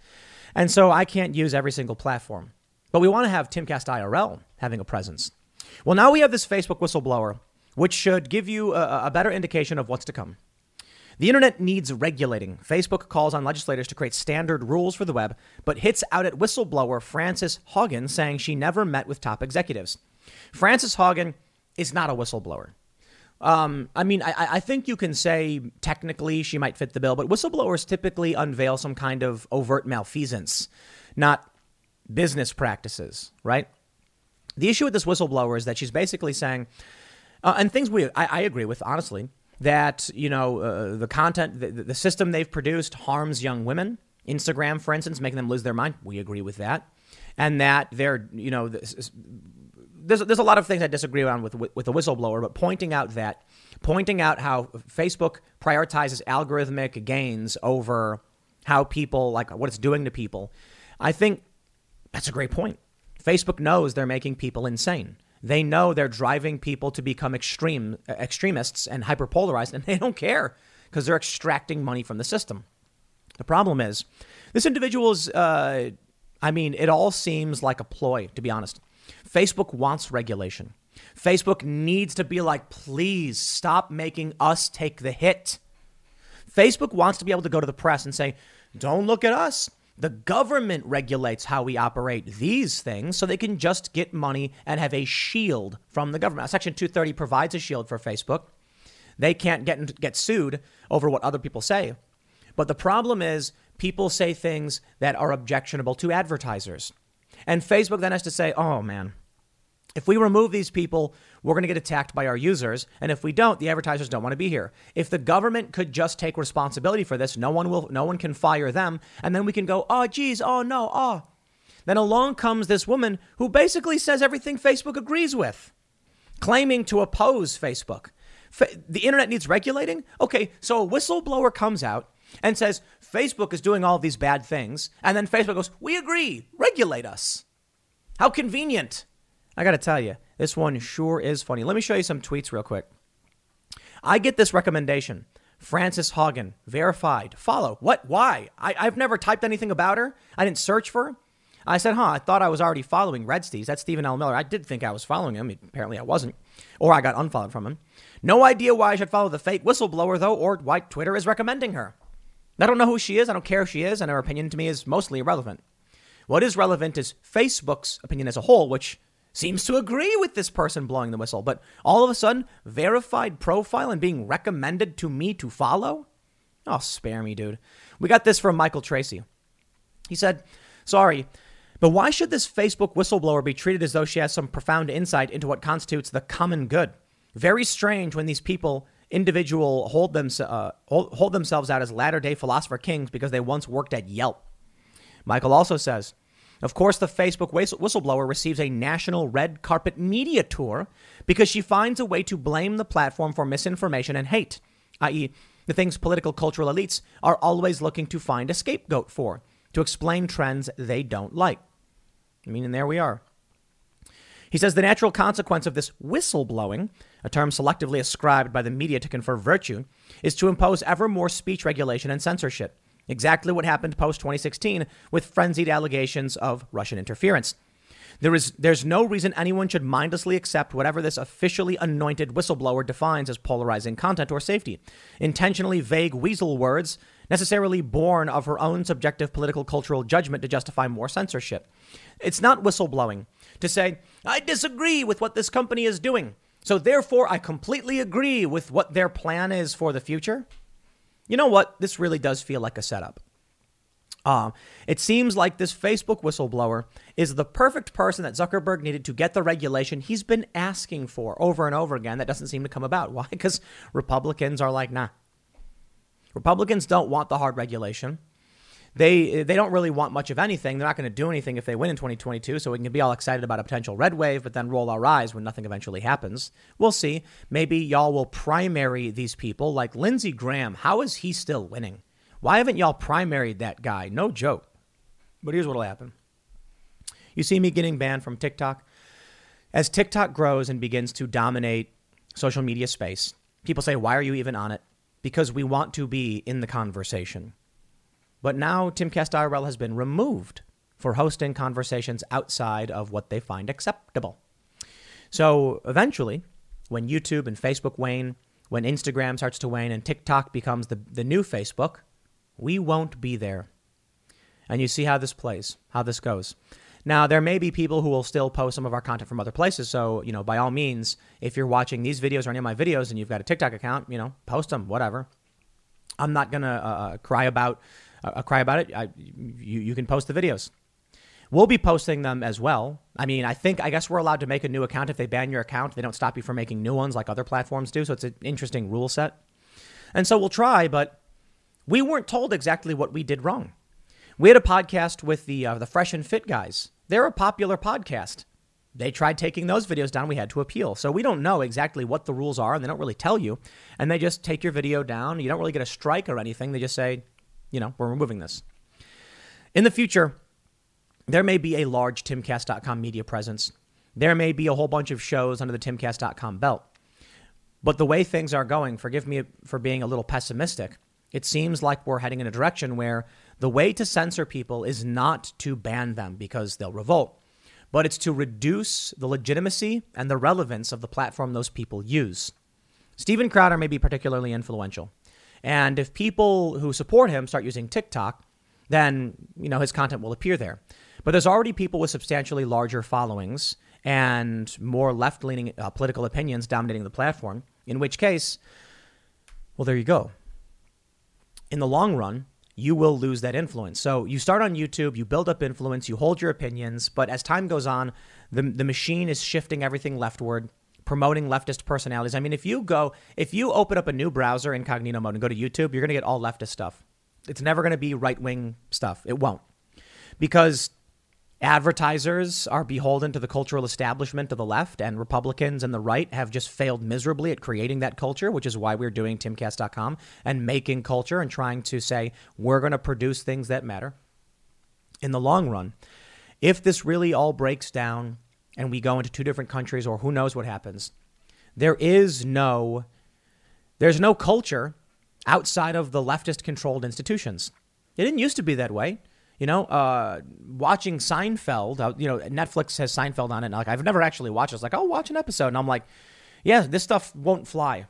And so I can't use every single platform. But we want to have Timcast IRL having a presence. Well, now we have this Facebook whistleblower, which should give you a better indication of what's to come. The internet needs regulating. Facebook calls on legislators to create standard rules for the web, but hits out at whistleblower Frances Haugen, saying she never met with top executives. Frances Haugen is not a whistleblower. I think you can say technically she might fit the bill, but whistleblowers typically unveil some kind of overt malfeasance, not business practices, right? The issue with this whistleblower is that she's basically saying, and things I agree with, honestly, that, the content, the system they've produced harms young women. Instagram, for instance, making them lose their mind. We agree with that. And that they're, there's a lot of things I disagree on with the whistleblower, but pointing out how Facebook prioritizes algorithmic gains over how people, like what it's doing to people, I think that's a great point. Facebook knows they're making people insane. They know they're driving people to become extremists and hyperpolarized, and they don't care because they're extracting money from the system. The problem is this individual's, it all seems like a ploy, to be honest. Facebook wants regulation. Facebook needs to be like, please stop making us take the hit. Facebook wants to be able to go to the press and say, don't look at us. The government regulates how we operate these things so they can just get money and have a shield from the government. Section 230 provides a shield for Facebook. They can't get sued over what other people say. But the problem is people say things that are objectionable to advertisers. And Facebook then has to say, oh, man, if we remove these people, we're going to get attacked by our users. And if we don't, the advertisers don't want to be here. If the government could just take responsibility for this, no one can fire them. And then we can go, oh, geez, oh, no, oh. Then along comes this woman who basically says everything Facebook agrees with, claiming to oppose Facebook. The internet needs regulating. OK, so a whistleblower comes out and says Facebook is doing all these bad things. And then Facebook goes, we agree, regulate us. How convenient. I got to tell you, this one sure is funny. Let me show you some tweets real quick. I get this recommendation. Frances Haugen, verified, follow. What? Why? I've never typed anything about her. I didn't search for her. I said, I thought I was already following Red Steez. That's Stephen L. Miller. I did think I was following him. Apparently I wasn't. Or I got unfollowed from him. No idea why I should follow the fake whistleblower, though, or why Twitter is recommending her. I don't know who she is. I don't care who she is. And her opinion to me is mostly irrelevant. What is relevant is Facebook's opinion as a whole, which seems to agree with this person blowing the whistle. But all of a sudden, verified profile and being recommended to me to follow? Oh, spare me, dude. We got this from Michael Tracy. He said, sorry, but why should this Facebook whistleblower be treated as though she has some profound insight into what constitutes the common good? Very strange when these people, hold themselves out as latter-day philosopher kings because they once worked at Yelp. Michael also says, of course, the Facebook whistleblower receives a national red carpet media tour because she finds a way to blame the platform for misinformation and hate, i.e., the things political cultural elites are always looking to find a scapegoat for, to explain trends they don't like. And there we are. He says the natural consequence of this whistleblowing, a term selectively ascribed by the media to confer virtue, is to impose ever more speech regulation and censorship. Exactly what happened post-2016 with frenzied allegations of Russian interference. There's no reason anyone should mindlessly accept whatever this officially anointed whistleblower defines as polarizing content or safety. Intentionally vague weasel words, necessarily born of her own subjective political cultural judgment to justify more censorship. It's not whistleblowing to say, I disagree with what this company is doing, so therefore I completely agree with what their plan is for the future. You know what? This really does feel like a setup. It seems like this Facebook whistleblower is the perfect person that Zuckerberg needed to get the regulation he's been asking for over and over again that doesn't seem to come about. Why? Because Republicans are like, nah. Republicans don't want the hard regulation. They don't really want much of anything. They're not going to do anything if they win in 2022, so we can be all excited about a potential red wave, but then roll our eyes when nothing eventually happens. We'll see. Maybe y'all will primary these people like Lindsey Graham. How is he still winning? Why haven't y'all primaried that guy? No joke. But here's what'll happen. You see me getting banned from TikTok. As TikTok grows and begins to dominate social media space, people say, why are you even on it? Because we want to be in the conversation. But now Timcast IRL has been removed for hosting conversations outside of what they find acceptable. So eventually, when YouTube and Facebook wane, when Instagram starts to wane and TikTok becomes the new Facebook, we won't be there. And you see how this plays, how this goes. Now, there may be people who will still post some of our content from other places. So, by all means, if you're watching these videos or any of my videos and you've got a TikTok account, post them, whatever. I'm not going to cry about it. You can post the videos. We'll be posting them as well. I guess we're allowed to make a new account. If they ban your account, they don't stop you from making new ones like other platforms do. So it's an interesting rule set. And so we'll try, but we weren't told exactly what we did wrong. We had a podcast with the Fresh and Fit guys. They're a popular podcast. They tried taking those videos down. We had to appeal. So we don't know exactly what the rules are, and they don't really tell you. And they just take your video down. You don't really get a strike or anything. They just say, we're removing this. In the future, there may be a large timcast.com media presence. There may be a whole bunch of shows under the timcast.com belt. But the way things are going, forgive me for being a little pessimistic, it seems like we're heading in a direction where the way to censor people is not to ban them because they'll revolt, but it's to reduce the legitimacy and the relevance of the platform those people use. Steven Crowder may be particularly influential. And if people who support him start using TikTok, then, his content will appear there. But there's already people with substantially larger followings and more left-leaning political opinions dominating the platform, in which case, well, there you go. In the long run, you will lose that influence. So you start on YouTube, you build up influence, you hold your opinions, but as time goes on, the machine is shifting everything leftward, promoting leftist personalities. If you open up a new browser, incognito mode, and go to YouTube, you're going to get all leftist stuff. It's never going to be right-wing stuff. It won't. Because advertisers are beholden to the cultural establishment of the left, and Republicans and the right have just failed miserably at creating that culture, which is why we're doing timcast.com and making culture and trying to say we're going to produce things that matter. In the long run, if this really all breaks down and we go into two different countries or who knows what happens, there's no culture outside of the leftist controlled institutions. It didn't used to be that way. Watching Seinfeld, Netflix has Seinfeld on it. And I've never actually watched it. It's like, I'll watch an episode. And I'm like, yeah, this stuff won't fly.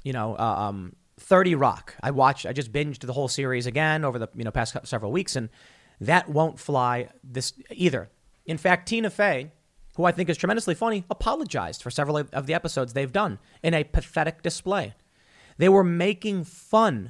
30 Rock. I just binged the whole series again over the past several weeks. And that won't fly this either. In fact, Tina Fey, who I think is tremendously funny, apologized for several of the episodes they've done in a pathetic display. They were making fun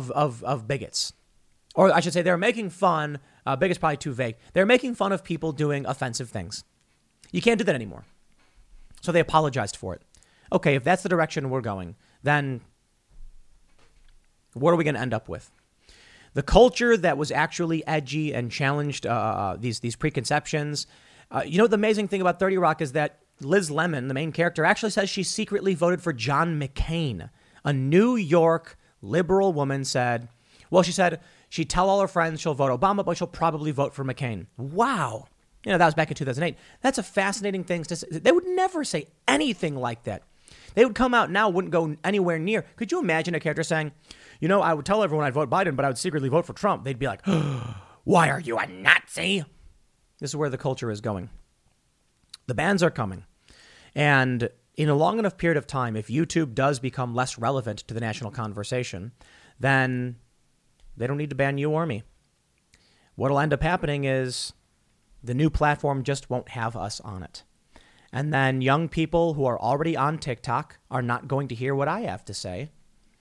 of bigots. Or I should say they were making fun, biggest probably too vague. They're making fun of people doing offensive things. You can't do that anymore. So they apologized for it. Okay, if that's the direction we're going, then what are we going to end up with? The culture that was actually edgy and challenged these preconceptions. The amazing thing about 30 Rock is that Liz Lemon, the main character, actually says she secretly voted for John McCain. A New York liberal woman said, she said she'd tell all her friends she'll vote Obama, but she'll probably vote for McCain. Wow. That was back in 2008. That's a fascinating thing to say. They would never say anything like that. They would come out now, wouldn't go anywhere near. Could you imagine a character saying, I would tell everyone I'd vote Biden, but I would secretly vote for Trump. They'd be like, why are you a Nazi? This is where the culture is going. The bans are coming. And in a long enough period of time, if YouTube does become less relevant to the national conversation, then they don't need to ban you or me. What'll end up happening is the new platform just won't have us on it. And then young people who are already on TikTok are not going to hear what I have to say.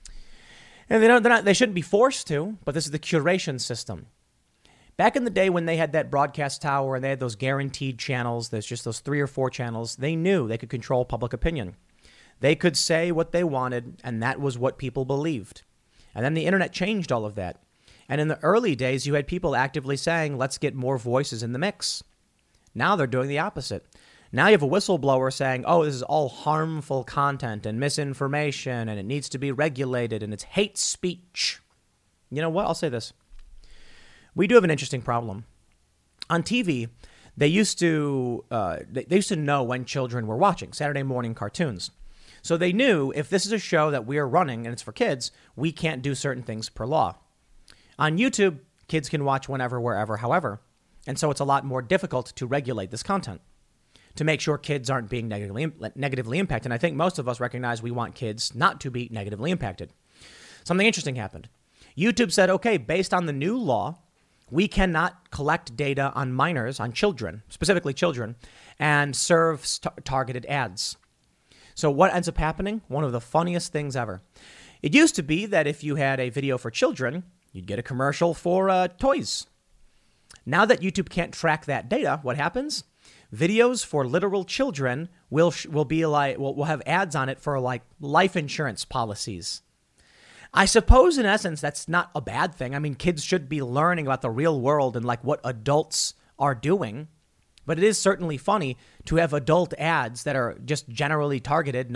And they shouldn't be forced to, but this is the curation system. Back in the day when they had that broadcast tower and they had those guaranteed channels, there's just those 3 or 4 channels, they knew they could control public opinion. They could say what they wanted, and that was what people believed. And then the internet changed all of that. And in the early days, you had people actively saying, let's get more voices in the mix. Now they're doing the opposite. Now you have a whistleblower saying, this is all harmful content and misinformation, and it needs to be regulated, and it's hate speech. You know what? I'll say this. We do have an interesting problem. On TV, they used to know when children were watching Saturday morning cartoons. So they knew if this is a show that we are running and it's for kids, we can't do certain things per law. On YouTube, Kids can watch whenever, wherever, however. And so it's a lot more difficult to regulate this content to make sure kids aren't being negatively impacted. And I think most of us recognize we want kids not to be negatively impacted. Something interesting happened. YouTube said, okay, based on the new law, we cannot collect data on minors, on children, specifically children, and serve targeted ads. So what ends up happening? One of the funniest things ever. It used to be that if you had a video for children, you'd get a commercial for toys. Now that YouTube can't track that data, what happens? Videos for literal children will have ads on it for like life insurance policies. I suppose in essence, that's not a bad thing. I mean, kids should be learning about the real world and like what adults are doing. But it is certainly funny to have adult ads that are just generally targeted,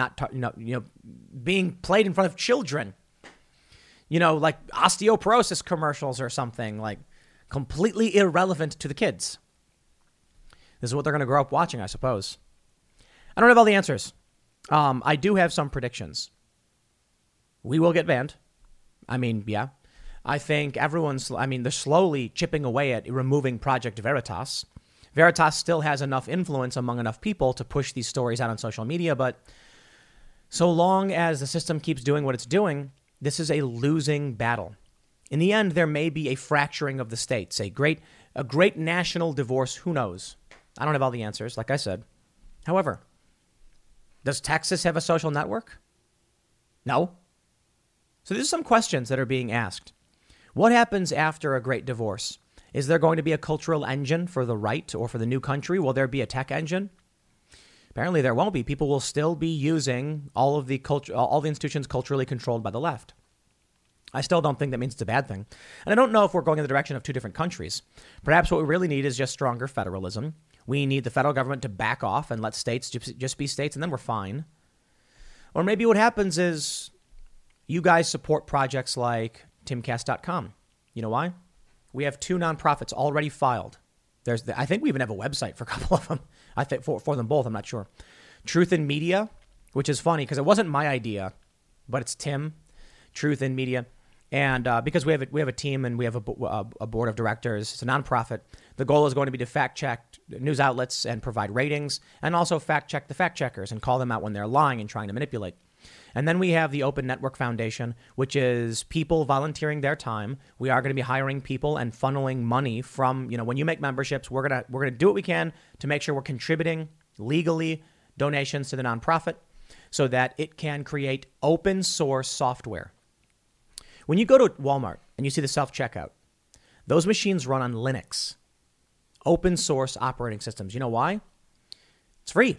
being played in front of children. Like osteoporosis commercials or something, like completely irrelevant to the kids. This is what they're going to grow up watching, I suppose. I don't have all the answers. I do have some predictions. We will get banned. I mean, yeah. I think they're slowly chipping away at removing Project Veritas. Veritas still has enough influence among enough people to push these stories out on social media, but so long as the system keeps doing what it's doing, this is a losing battle. In the end, there may be a fracturing of the states, a great national divorce. Who knows? I don't have all the answers, like I said. However, does Texas have a social network? No. So there's some questions that are being asked. What happens after a great divorce? Is there going to be a cultural engine for the right or for the new country? Will there be a tech engine? Apparently there won't be. People will still be using all the institutions culturally controlled by the left. I still don't think that means it's a bad thing. And I don't know if we're going in the direction of two different countries. Perhaps what we really need is just stronger federalism. We need the federal government to back off and let states just be states, and then we're fine. Or maybe what happens is you guys support projects like timcast.com. You know why? We have 2 nonprofits already filed. I think we even have a website for a couple of them. I think for them both, I'm not sure. Truth in Media, which is funny because it wasn't my idea, but it's Tim. Truth in Media. And because we have a team and we have a board of directors, it's a nonprofit. The goal is going to be to fact check news outlets and provide ratings, and also fact check the fact checkers and call them out when they're lying and trying to manipulate. And then we have the Open Network Foundation, which is people volunteering their time. We are going to be hiring people and funneling money from, when you make memberships, we're going to do what we can to make sure we're contributing legally donations to the nonprofit so that it can create open source software. When you go to Walmart and you see the self-checkout, those machines run on Linux, open source operating systems. You know why? It's free.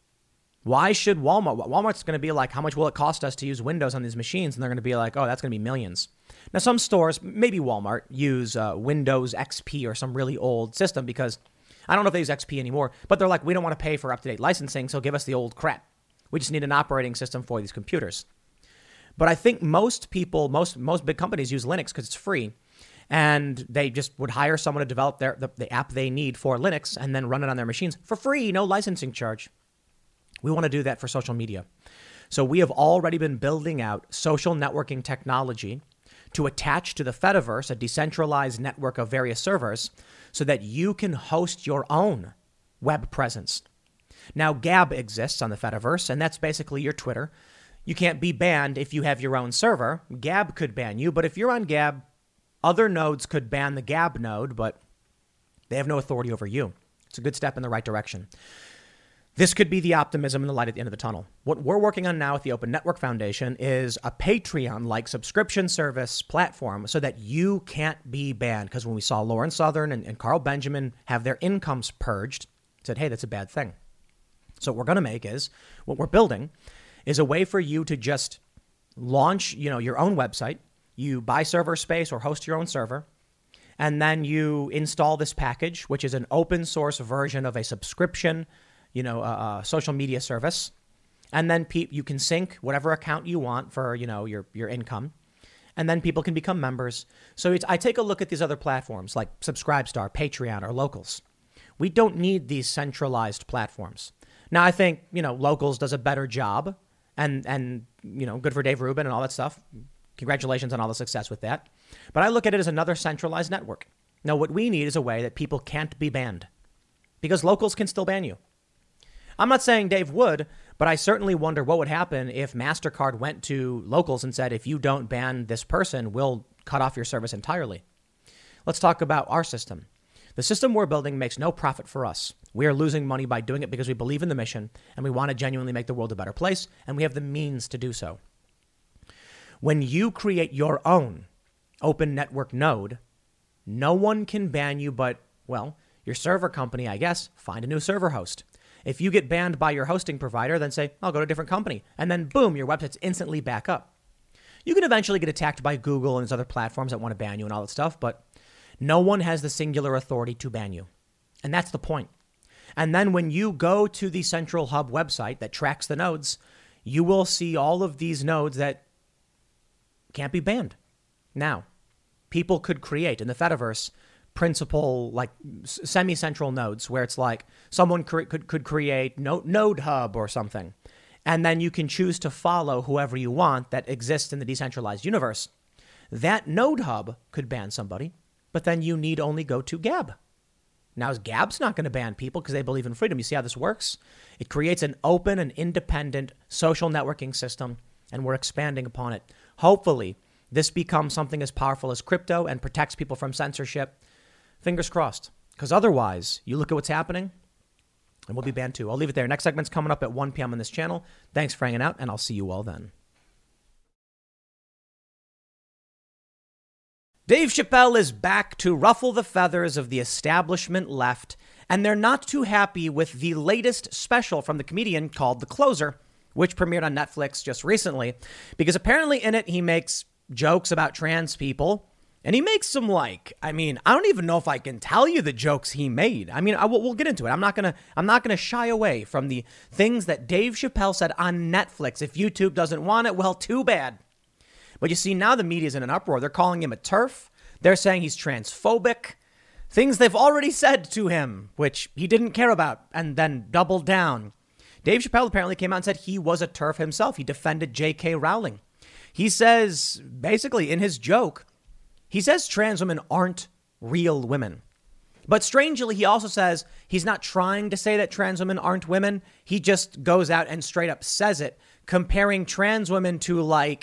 Why should Walmart's going to be like, how much will it cost us to use Windows on these machines? And they're going to be like, oh, that's going to be millions. Now, some stores, maybe Walmart, use Windows XP or some really old system because I don't know if they use XP anymore, but they're like, we don't want to pay for up-to-date licensing, so give us the old crap. We just need an operating system for these computers. But I think most people, most big companies use Linux because it's free. And they just would hire someone to develop the app they need for Linux and then run it on their machines for free, no licensing charge. We want to do that for social media. So we have already been building out social networking technology to attach to the Fediverse, a decentralized network of various servers, so that you can host your own web presence. Now, Gab exists on the Fediverse, and that's basically your Twitter. You can't be banned if you have your own server. Gab could ban you, but if you're on Gab, other nodes could ban the Gab node, but they have no authority over you. It's a good step in the right direction. This could be the optimism and the light at the end of the tunnel. What we're working on now with the Open Network Foundation is a Patreon-like subscription service platform so that you can't be banned. Because when we saw Lauren Southern and Carl Benjamin have their incomes purged, said, hey, that's a bad thing. So what we're going to make is, what we're building is a way for you to just launch, your own website. You buy server space or host your own server. And then you install this package, which is an open source version of a subscription social media service. And then you can sync whatever account you want for, your income. And then people can become members. So I take a look at these other platforms like Subscribestar, Patreon, or Locals. We don't need these centralized platforms. Now, I think, Locals does a better job and good for Dave Rubin and all that stuff. Congratulations on all the success with that. But I look at it as another centralized network. Now, what we need is a way that people can't be banned, because locals can still ban you. I'm not saying Dave would, but I certainly wonder what would happen if MasterCard went to locals and said, if you don't ban this person, we'll cut off your service entirely. Let's talk about our system. The system we're building makes no profit for us. We are losing money by doing it because we believe in the mission and we want to genuinely make the world a better place, and we have the means to do so. When you create your own open network node, no one can ban you but, well, your server company, I guess. Find a new server host. If you get banned by your hosting provider, then say, I'll go to a different company. And then boom, your website's instantly back up. You can eventually get attacked by Google and these other platforms that want to ban you and all that stuff, but no one has the singular authority to ban you. And that's the point. And then when you go to the Central Hub website that tracks the nodes, you will see all of these nodes that can't be banned. Now, people could create in the Fediverse principal, like semi-central nodes where it's like someone could create Node Hub or something. And then you can choose to follow whoever you want that exists in the decentralized universe. That Node Hub could ban somebody, but then you need only go to Gab. Now, Gab's not going to ban people because they believe in freedom. You see how this works? It creates an open and independent social networking system, and we're expanding upon it. Hopefully, this becomes something as powerful as crypto and protects people from censorship. Fingers crossed, because otherwise, you look at what's happening, and we'll be banned too. I'll leave it there. Next segment's coming up at 1 p.m. on this channel. Thanks for hanging out, and I'll see you all then. Dave Chappelle is back to ruffle the feathers of the establishment left, and they're not too happy with the latest special from the comedian called The Closer, which premiered on Netflix just recently, because apparently in it he makes jokes about trans people, and he makes some I don't even know if I can tell you the jokes he made. I mean, we'll get into it. I'm not gonna shy away from the things that Dave Chappelle said on Netflix. If YouTube doesn't want it, well, too bad. But you see, now the media's in an uproar. They're calling him a TERF. They're saying he's transphobic. Things they've already said to him, which he didn't care about, and then doubled down. Dave Chappelle apparently came out and said he was a TERF himself. He defended J.K. Rowling. He says, basically, in his joke, he says trans women aren't real women. But strangely, he also says he's not trying to say that trans women aren't women. He just goes out and straight up says it, comparing trans women to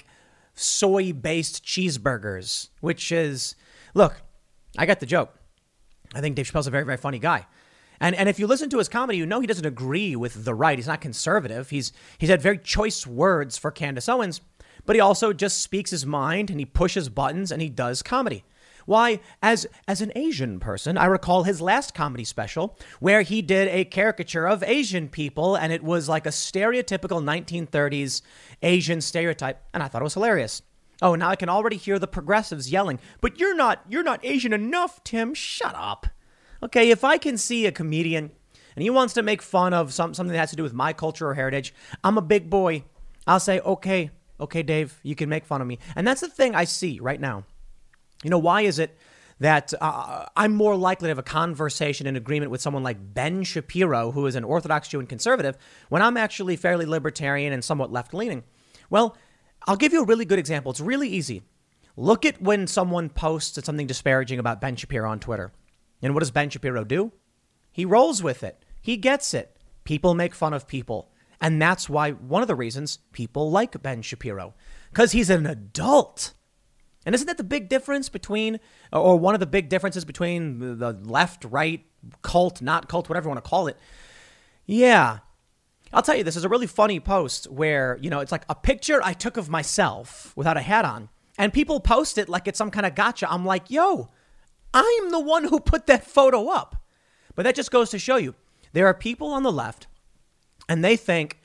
soy-based cheeseburgers, which is, look, I got the joke. I think Dave Chappelle's a very, very funny guy. And if you listen to his comedy, you know he doesn't agree with the right. He's not conservative. He's had very choice words for Candace Owens, but he also just speaks his mind and he pushes buttons and he does comedy. Why, as an Asian person, I recall his last comedy special where he did a caricature of Asian people, and it was like a stereotypical 1930s Asian stereotype, and I thought it was hilarious. Oh, now I can already hear the progressives yelling, but you're not Asian enough, Tim. Shut up. Okay, if I can see a comedian and he wants to make fun of something that has to do with my culture or heritage, I'm a big boy. I'll say, okay, Dave, you can make fun of me. And that's the thing I see right now. You know, why is it that I'm more likely to have a conversation in agreement with someone like Ben Shapiro, who is an Orthodox Jew and conservative, when I'm actually fairly libertarian and somewhat left-leaning? Well, I'll give you a really good example. It's really easy. Look at when someone posts something disparaging about Ben Shapiro on Twitter. And what does Ben Shapiro do? He rolls with it. He gets it. People make fun of people. And that's why one of the reasons people like Ben Shapiro, because he's an adult. And isn't that the big difference between, or one of the big differences between the left, right, cult, not cult, whatever you want to call it? Yeah. I'll tell you, this is a really funny post where, it's like a picture I took of myself without a hat on, and people post it like it's some kind of gotcha. I'm like, yo, I'm the one who put that photo up. But that just goes to show you, there are people on the left, and they think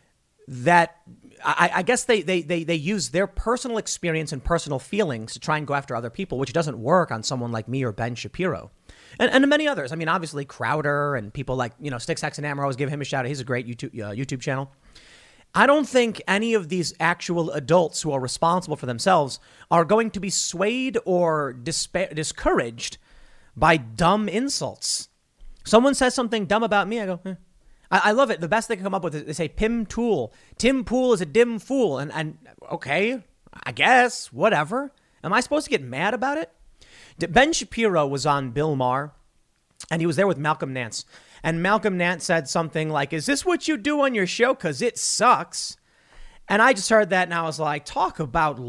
that, I guess they use their personal experience and personal feelings to try and go after other people, which doesn't work on someone like me or Ben Shapiro. And many others. I mean, obviously Crowder and people like, Sticks, Hacks, and Hammer, always give him a shout out. He's a great YouTube channel. I don't think any of these actual adults who are responsible for themselves are going to be swayed or discouraged by dumb insults. Someone says something dumb about me, I go, eh. I love it. The best they can come up with is they say Tim Pool is a dim fool. And okay, I guess, whatever. Am I supposed to get mad about it? Ben Shapiro was on Bill Maher, and he was there with Malcolm Nance. And Malcolm Nance said something like, is this what you do on your show? Because it sucks. And I just heard that, and I was like, talk about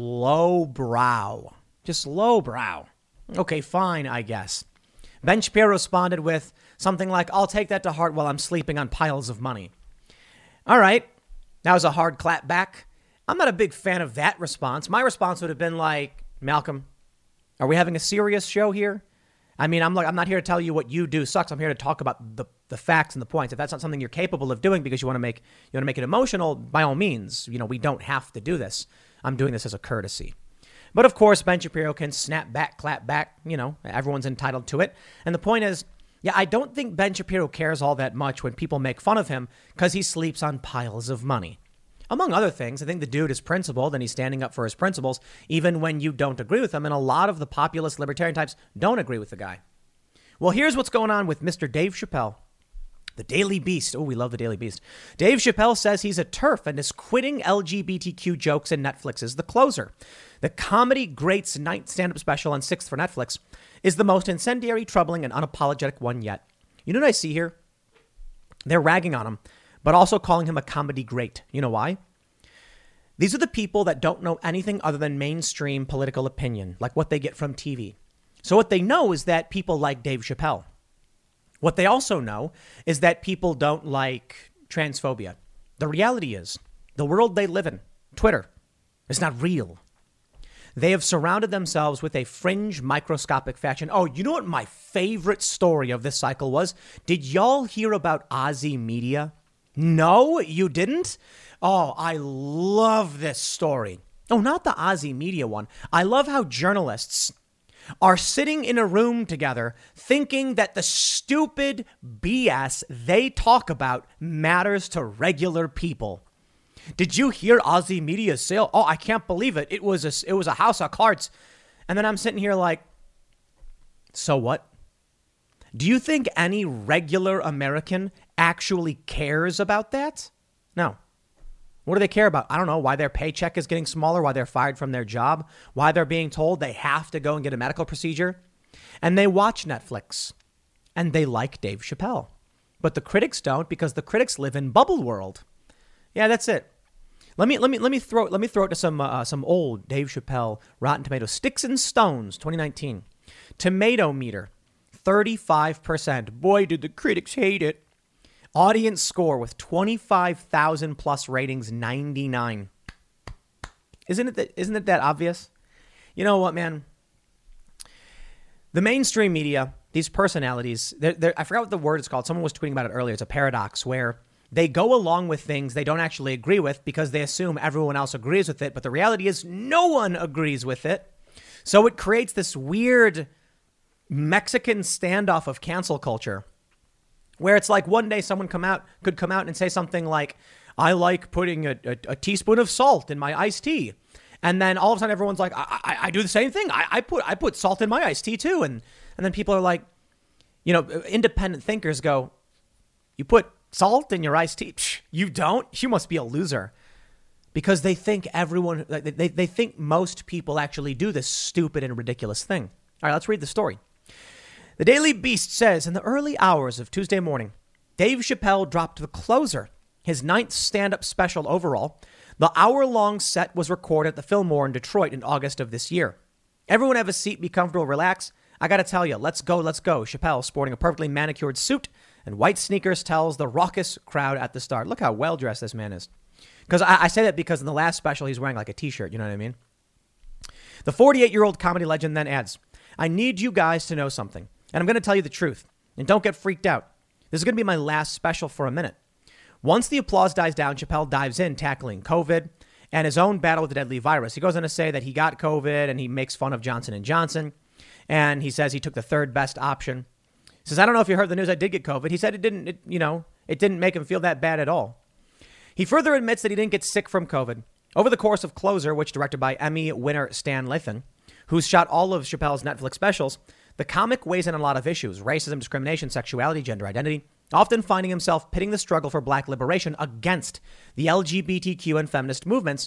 lowbrow. Just lowbrow. Okay, fine, I guess. Ben Shapiro responded with something like, I'll take that to heart while I'm sleeping on piles of money. All right. That was a hard clap back. I'm not a big fan of that response. My response would have been like, Malcolm, are we having a serious show here? I mean, I'm not here to tell you what you do sucks. I'm here to talk about the facts and the points. If that's not something you're capable of doing because you want to make it emotional, by all means, we don't have to do this. I'm doing this as a courtesy. But of course, Ben Shapiro can snap back, clap back. Everyone's entitled to it. And the point is, I don't think Ben Shapiro cares all that much when people make fun of him because he sleeps on piles of money. Among other things, I think the dude is principled and he's standing up for his principles, even when you don't agree with him. And a lot of the populist libertarian types don't agree with the guy. Well, here's what's going on with Mr. Dave Chappelle, the Daily Beast. Oh, we love the Daily Beast. Dave Chappelle says he's a TERF and is quitting LGBTQ jokes in Netflix's The Closer. The comedy greats ninth stand-up special on 6th for Netflix is the most incendiary, troubling, and unapologetic one yet. You know what I see here? They're ragging on him, but also calling him a comedy great. You know why? These are the people that don't know anything other than mainstream political opinion, like what they get from TV. So what they know is that people like Dave Chappelle. What they also know is that people don't like transphobia. The reality is, the world they live in, Twitter, is not real. They have surrounded themselves with a fringe, microscopic faction. Oh, you know what my favorite story of this cycle was? Did y'all hear about Ozzy Media? No, you didn't? Oh, I love this story. Oh, not the Ozzy Media one. I love how journalists are sitting in a room together thinking that the stupid BS they talk about matters to regular people. Did you hear Ozzy Media's sale? Oh, I can't believe it. It was a house of cards. And then I'm sitting here like, so what? Do you think any regular American actually cares about that? No. What do they care about? I don't know. Why their paycheck is getting smaller, why they're fired from their job, why they're being told they have to go and get a medical procedure. And they watch Netflix and they like Dave Chappelle. But the critics don't, because the critics live in bubble world. Yeah, that's it. Let me throw it to some old Dave Chappelle Rotten Tomatoes sticks and stones 2019 tomato meter 35%. Boy, did the critics hate it. Audience score with 25,000 plus ratings 99. Isn't it that obvious? You know what, man? The mainstream media, these personalities, I forgot what the word is called. Someone was tweeting about it earlier. It's a paradox where they go along with things they don't actually agree with because they assume everyone else agrees with it. But the reality is no one agrees with it. So it creates this weird Mexican standoff of cancel culture where it's like one day someone could come out and say something like, I like putting a teaspoon of salt in my iced tea. And then all of a sudden everyone's like, I do the same thing. I put salt in my iced tea too. And then people are like, independent thinkers go, you put salt in your iced tea? Psh, you don't? You must be a loser. Because they think they think most people actually do this stupid and ridiculous thing. All right, let's read the story. The Daily Beast says, in the early hours of Tuesday morning, Dave Chappelle dropped The Closer, his 9th stand-up special overall. The hour-long set was recorded at the Fillmore in Detroit in August of this year. Everyone have a seat, be comfortable, relax. I got to tell you, let's go. Chappelle, sporting a perfectly manicured suit and white sneakers, tells the raucous crowd at the start. Look how well-dressed this man is. Because I say that because in the last special, he's wearing like a T-shirt. You know what I mean? The 48-year-old comedy legend then adds, I need you guys to know something. And I'm going to tell you the truth. And don't get freaked out. This is going to be my last special for a minute. Once the applause dies down, Chappelle dives in, tackling COVID and his own battle with the deadly virus. He goes on to say that he got COVID and he makes fun of Johnson & Johnson. And he says he took the third best option. He says, I don't know if you heard the news, I did get COVID. He said it didn't make him feel that bad at all. He further admits that he didn't get sick from COVID. Over the course of Closer, which directed by Emmy winner Stan Lathan, who's shot all of Chappelle's Netflix specials, the comic weighs in on a lot of issues: racism, discrimination, sexuality, gender identity, often finding himself pitting the struggle for black liberation against the LGBTQ and feminist movements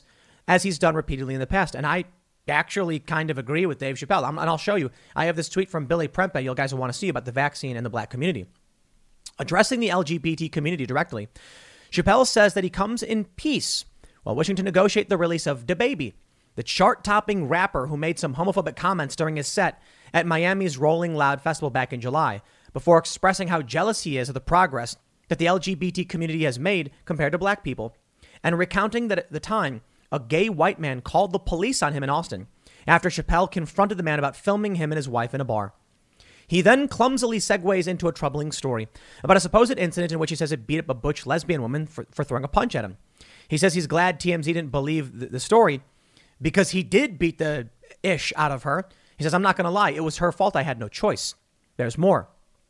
as he's done repeatedly in the past. And I actually kind of agree with Dave Chappelle. And I'll show you. I have this tweet from Billy Prempe you guys will want to see about the vaccine and the black community. Addressing the LGBT community directly, Chappelle says that he comes in peace while wishing to negotiate the release of DaBaby, the chart-topping rapper who made some homophobic comments during his set at Miami's Rolling Loud Festival back in July, before expressing how jealous he is of the progress that the LGBT community has made compared to black people, and recounting that at the time, a gay white man called the police on him in Austin after Chappelle confronted the man about filming him and his wife in a bar. He then clumsily segues into a troubling story about a supposed incident in which he says it beat up a butch lesbian woman for throwing a punch at him. He says he's glad TMZ didn't believe the story because he did beat the ish out of her. He says, I'm not going to lie. It was her fault. I had no choice. There's more.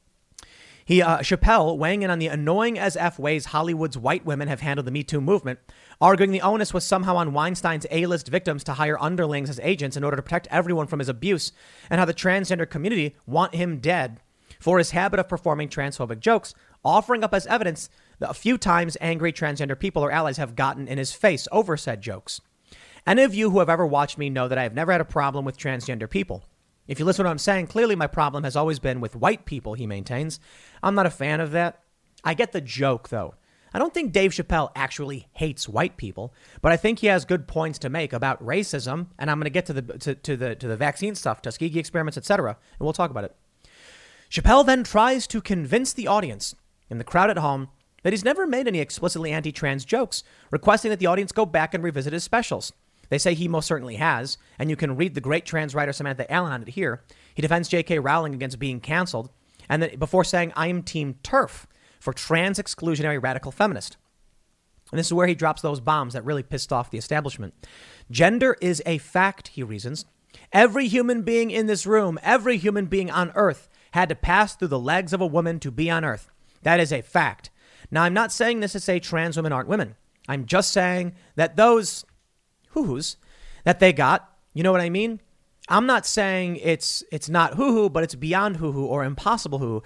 Chappelle, weighing in on the annoying as F ways Hollywood's white women have handled the Me Too movement, arguing the onus was somehow on Weinstein's A-list victims to hire underlings as agents in order to protect everyone from his abuse, and how the transgender community want him dead for his habit of performing transphobic jokes, offering up as evidence that a few times angry transgender people or allies have gotten in his face over said jokes. Any of you who have ever watched me know that I have never had a problem with transgender people. If you listen to what I'm saying, clearly my problem has always been with white people, he maintains. I'm not a fan of that. I get the joke, though. I don't think Dave Chappelle actually hates white people, but I think he has good points to make about racism, and I'm going to get to the vaccine stuff, Tuskegee experiments, etc., and we'll talk about it. Chappelle then tries to convince the audience and the crowd at home that he's never made any explicitly anti-trans jokes, requesting that the audience go back and revisit his specials. They say he most certainly has, and you can read the great trans writer Samantha Allen on it here. He defends J.K. Rowling against being canceled, and then before saying, I'm Team TERF for trans exclusionary radical feminist. And this is where he drops those bombs that really pissed off the establishment. Gender is a fact, he reasons. Every human being in this room, every human being on Earth had to pass through the legs of a woman to be on Earth. That is a fact. Now, I'm not saying this to say trans women aren't women. I'm just saying that those hoo-hoos that they got, you know what I mean? I'm not saying it's not hoo-hoo, but it's beyond hoo-hoo or impossible hoo-hoo.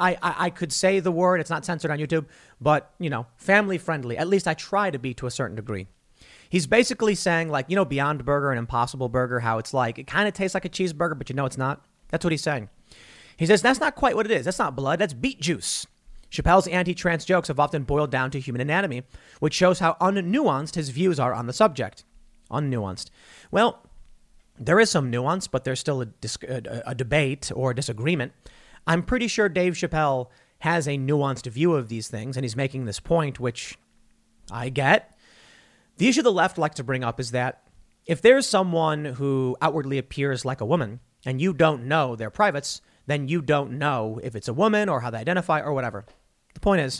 I could say the word, it's not censored on YouTube, but, you know, family friendly. At least I try to be to a certain degree. He's basically saying, like, you know, Beyond Burger and Impossible Burger, how it's like, it kind of tastes like a cheeseburger, but you know it's not. That's what he's saying. He says, that's not quite what it is. That's not blood. That's beet juice. Chappelle's anti-trans jokes have often boiled down to human anatomy, which shows how unnuanced his views are on the subject. Unnuanced. Well, there is some nuance, but there's still a debate or a disagreement. I'm pretty sure Dave Chappelle has a nuanced view of these things, and he's making this point, which I get. The issue the left likes to bring up is that if there's someone who outwardly appears like a woman and you don't know their privates, then you don't know if it's a woman or how they identify or whatever. The point is,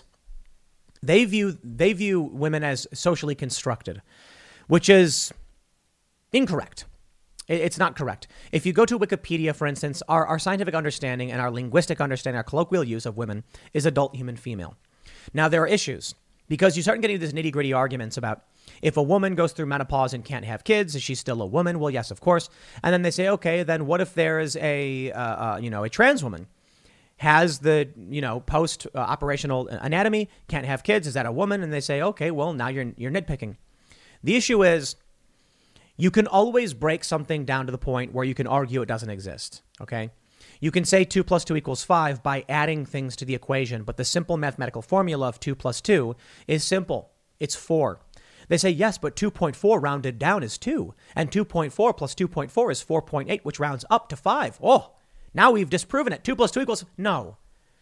they view women as socially constructed, which is incorrect. It's not correct. If you go to Wikipedia, for instance, our scientific understanding and our linguistic understanding, our colloquial use of women is adult human female. Now, there are issues because you start getting these nitty gritty arguments about if a woman goes through menopause and can't have kids, is she still a woman? Well, yes, of course. And then they say, okay, then what if there is a trans woman has the, post operational anatomy, can't have kids. Is that a woman? And they say, okay, well, now you're nitpicking. The issue is you can always break something down to the point where you can argue it doesn't exist. Okay. You can say 2 + 2 = 5 by adding things to the equation. But the simple mathematical formula of 2 + 2 is simple. It's 4. They say, yes, but 2.4 rounded down is 2. And 2.4 + 2.4 is 4.8, which rounds up to 5. Oh, now we've disproven it. 2 + 2 = no.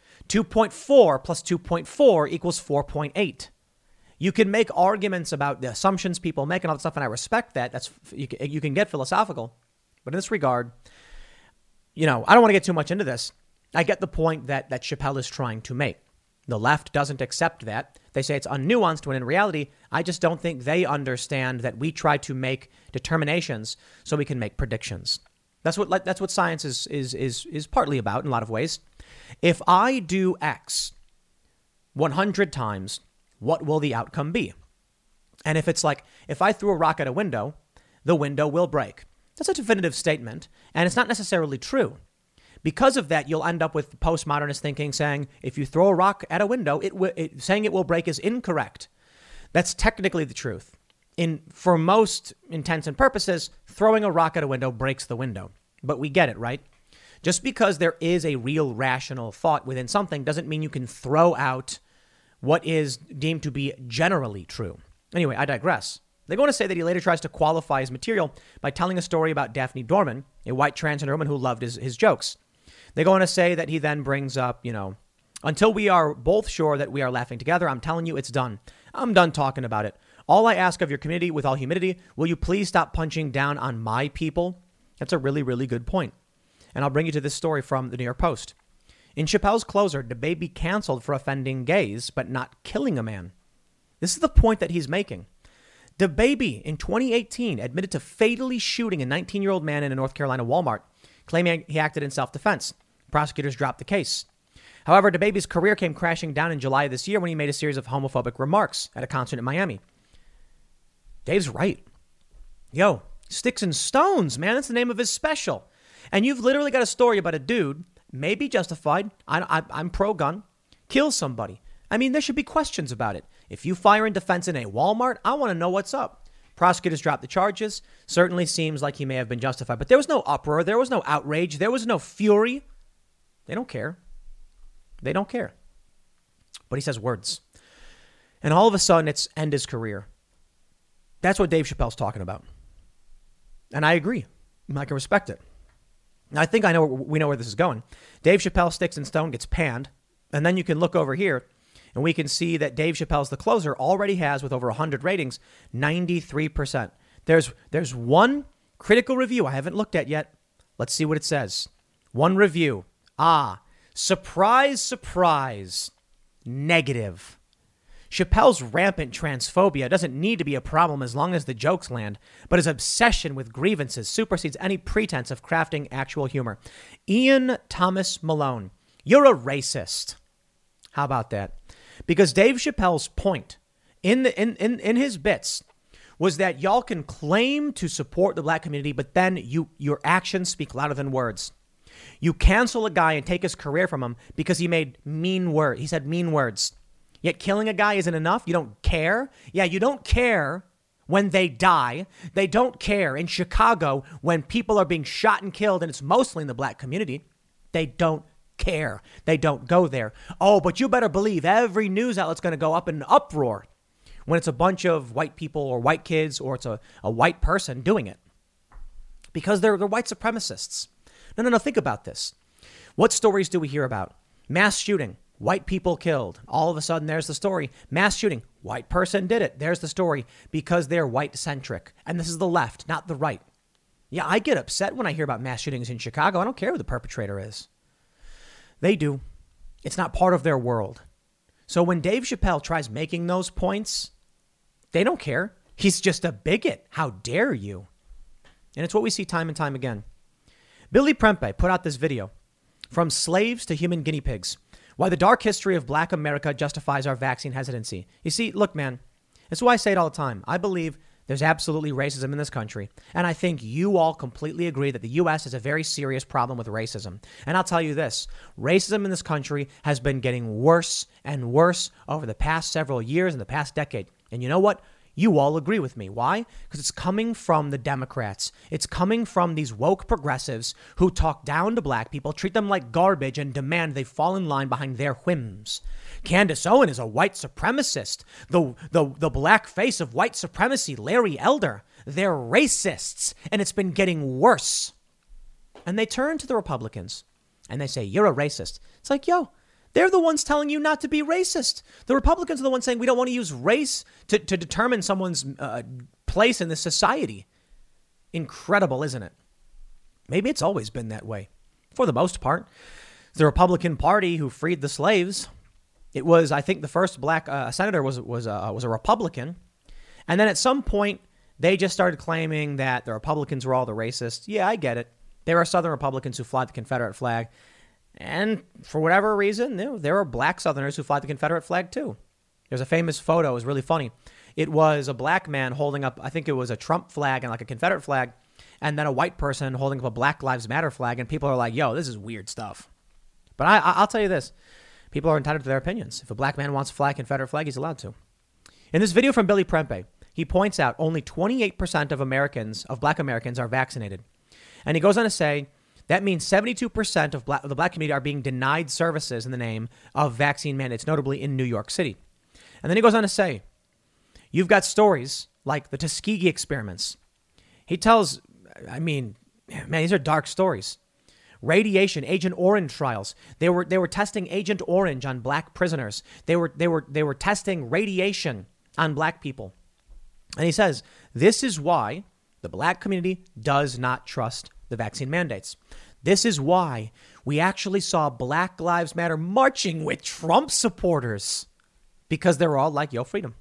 2.4 + 2.4 = 4.8. You can make arguments about the assumptions people make and all that stuff, and I respect that. You can get philosophical. But in this regard, I don't want to get too much into this. I get the point that Chappelle is trying to make. The left doesn't accept that. They say it's unnuanced when in reality, I just don't think they understand that we try to make determinations so we can make predictions. That's what science is partly about in a lot of ways. If I do X 100 times, what will the outcome be? And if it's like, if I threw a rock at a window, the window will break. That's a definitive statement, and it's not necessarily true. Because of that, you'll end up with postmodernist thinking saying, if you throw a rock at a window, saying it will break is incorrect. That's technically the truth. For most intents and purposes, throwing a rock at a window breaks the window. But we get it, right? Just because there is a real rational thought within something doesn't mean you can throw out what is deemed to be generally true. Anyway, I digress. They go on to say that he later tries to qualify his material by telling a story about Daphne Dorman, a white transgender woman who loved his jokes. They go on to say that he then brings up, until we are both sure that we are laughing together, I'm telling you it's done. I'm done talking about it. All I ask of your community with all humility, will you please stop punching down on my people? That's a really, really good point. And I'll bring you to this story from the New York Post. In Chappelle's closer, DaBaby canceled for offending gays, but not killing a man. This is the point that he's making. DaBaby in 2018 admitted to fatally shooting a 19-year-old man in a North Carolina Walmart, claiming he acted in self-defense. Prosecutors dropped the case. However, DaBaby's career came crashing down in July of this year when he made a series of homophobic remarks at a concert in Miami. Dave's right. Yo, Sticks and Stones, man, that's the name of his special. And you've literally got a story about a dude, maybe justified, I'm pro-gun, kills somebody. I mean, there should be questions about it. If you fire in defense in a Walmart, I want to know what's up. Prosecutors dropped the charges. Certainly seems like he may have been justified. But there was no uproar. There was no outrage. There was no fury. They don't care. They don't care. But he says words. And all of a sudden, it's end his career. That's what Dave Chappelle's talking about. And I agree. I can respect it. I think we know where this is going. Dave Chappelle, Sticks and Stone gets panned. And then you can look over here and we can see that Dave Chappelle's The Closer already has, with over 100 ratings, 93%. There's one critical review I haven't looked at yet. Let's see what it says. One review. Surprise, surprise. Negative. Chappelle's rampant transphobia doesn't need to be a problem as long as the jokes land, but his obsession with grievances supersedes any pretense of crafting actual humor. Ian Thomas Malone, you're a racist. How about that? Because Dave Chappelle's point in his bits was that y'all can claim to support the black community, but then your actions speak louder than words. You cancel a guy and take his career from him because he made mean words. He said mean words. Yet killing a guy isn't enough. You don't care. Yeah, you don't care when they die. They don't care in Chicago when people are being shot and killed, and it's mostly in the black community. They don't care. They don't go there. Oh, but you better believe every news outlet's going to go up in an uproar when it's a bunch of white people or white kids or it's a white person doing it because they're white supremacists. No. Think about this. What stories do we hear about? Mass shooting. White people killed. All of a sudden, there's the story. Mass shooting. White person did it. There's the story because they're white-centric. And this is the left, not the right. Yeah, I get upset when I hear about mass shootings in Chicago. I don't care who the perpetrator is. They do. It's not part of their world. So when Dave Chappelle tries making those points, they don't care. He's just a bigot. How dare you? And it's what we see time and time again. Billy Prempeh put out this video, From Slaves to Human Guinea Pigs. Why the dark history of black America justifies our vaccine hesitancy. You see, look, man, that's why I say it all the time. I believe there's absolutely racism in this country. And I think you all completely agree that the U.S. has a very serious problem with racism. And I'll tell you this, racism in this country has been getting worse and worse over the past several years and the past decade. And you know what? You all agree with me. Why? Because it's coming from the Democrats. It's coming from these woke progressives who talk down to black people, treat them like garbage, and demand they fall in line behind their whims. Candace Owen is a white supremacist. The black face of white supremacy, Larry Elder. They're racists, and it's been getting worse. And they turn to the Republicans, and they say, you're a racist. It's like, yo, they're the ones telling you not to be racist. The Republicans are the ones saying we don't want to use race to determine someone's place in this society. Incredible, isn't it? Maybe it's always been that way. For the most part, the Republican Party who freed the slaves. It was, I think, the first black senator was a Republican. And then at some point, they just started claiming that the Republicans were all the racists. Yeah, I get it. There are Southern Republicans who fly the Confederate flag. And for whatever reason, there are black Southerners who fly the Confederate flag, too. There's a famous photo. It was really funny. It was a black man holding up, I think it was a Trump flag and like a Confederate flag, and then a white person holding up a Black Lives Matter flag. And people are like, yo, this is weird stuff. But I'll tell you this. People are entitled to their opinions. If a black man wants to fly a Confederate flag, he's allowed to. In this video from Billy Prempeh, he points out only 28% of black Americans are vaccinated. And he goes on to say that means 72% of the black community are being denied services in the name of vaccine mandates, notably in New York City. And then he goes on to say, you've got stories like the Tuskegee experiments. He tells, man, these are dark stories. Radiation, Agent Orange trials. They were testing Agent Orange on black prisoners. They were testing radiation on black people. And he says, this is why the black community does not trust the vaccine mandates. This is why we actually saw Black Lives Matter marching with Trump supporters, because they're all like, yo, freedom.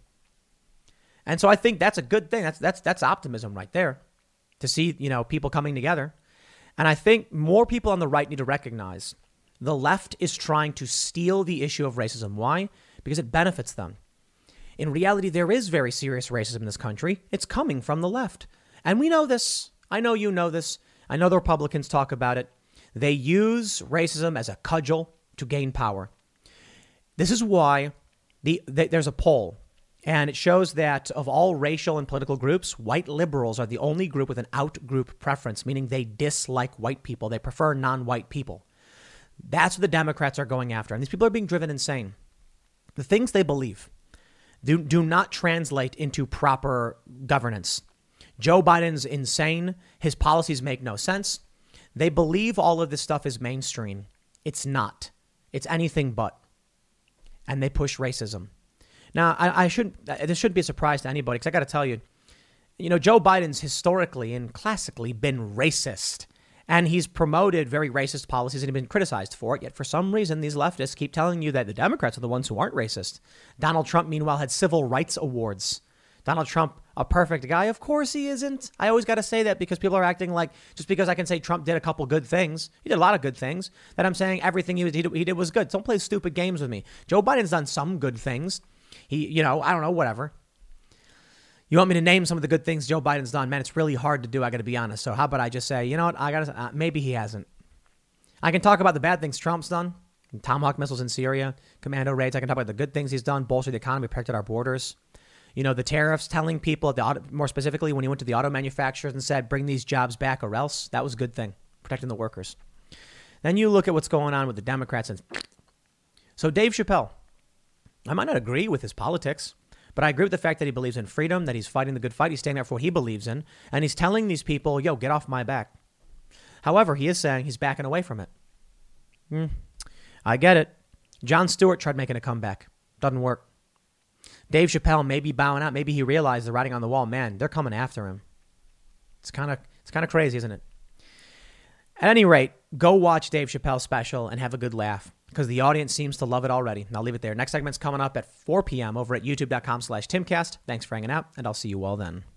And so I think that's a good thing. That's optimism right there, to see, people coming together. And I think more people on the right need to recognize the left is trying to steal the issue of racism. Why? Because it benefits them. In reality, there is very serious racism in this country. It's coming from the left. And we know this. I know you know this. I know the Republicans talk about it. They use racism as a cudgel to gain power. This is why there's a poll, and it shows that of all racial and political groups, white liberals are the only group with an out-group preference, meaning they dislike white people. They prefer non-white people. That's what the Democrats are going after. And these people are being driven insane. The things they believe do not translate into proper governance. Joe Biden's insane. His policies make no sense. They believe all of this stuff is mainstream. It's not. It's anything but. And they push racism. Now, this shouldn't be a surprise to anybody, because I got to tell you, Joe Biden's historically and classically been racist. And he's promoted very racist policies and he's been criticized for it. Yet for some reason, these leftists keep telling you that the Democrats are the ones who aren't racist. Donald Trump, meanwhile, had civil rights awards. Donald Trump, a perfect guy? Of course he isn't. I always got to say that, because people are acting like just because I can say Trump did a couple good things, he did a lot of good things, that I'm saying everything he did was good. Don't play stupid games with me. Joe Biden's done some good things. I don't know, whatever. You want me to name some of the good things Joe Biden's done? Man, it's really hard to do. I got to be honest. So how about I just say, you know what? Maybe he hasn't. I can talk about the bad things Trump's done. Tomahawk missiles in Syria, commando raids. I can talk about the good things he's done, bolstered the economy, protected our borders. The tariffs, telling people, more specifically, when he went to the auto manufacturers and said, bring these jobs back or else. That was a good thing, protecting the workers. Then you look at what's going on with the Democrats. And so Dave Chappelle, I might not agree with his politics, but I agree with the fact that he believes in freedom, that he's fighting the good fight. He's standing up for what he believes in. And he's telling these people, yo, get off my back. However, he is saying he's backing away from it. I get it. Jon Stewart tried making a comeback. Doesn't work. Dave Chappelle may be bowing out. Maybe he realized the writing on the wall. Man, they're coming after him. It's kind of crazy, isn't it? At any rate, go watch Dave Chappelle's special and have a good laugh, because the audience seems to love it already. And I'll leave it there. Next segment's coming up at 4 p.m. over at youtube.com/Timcast. Thanks for hanging out, and I'll see you all then.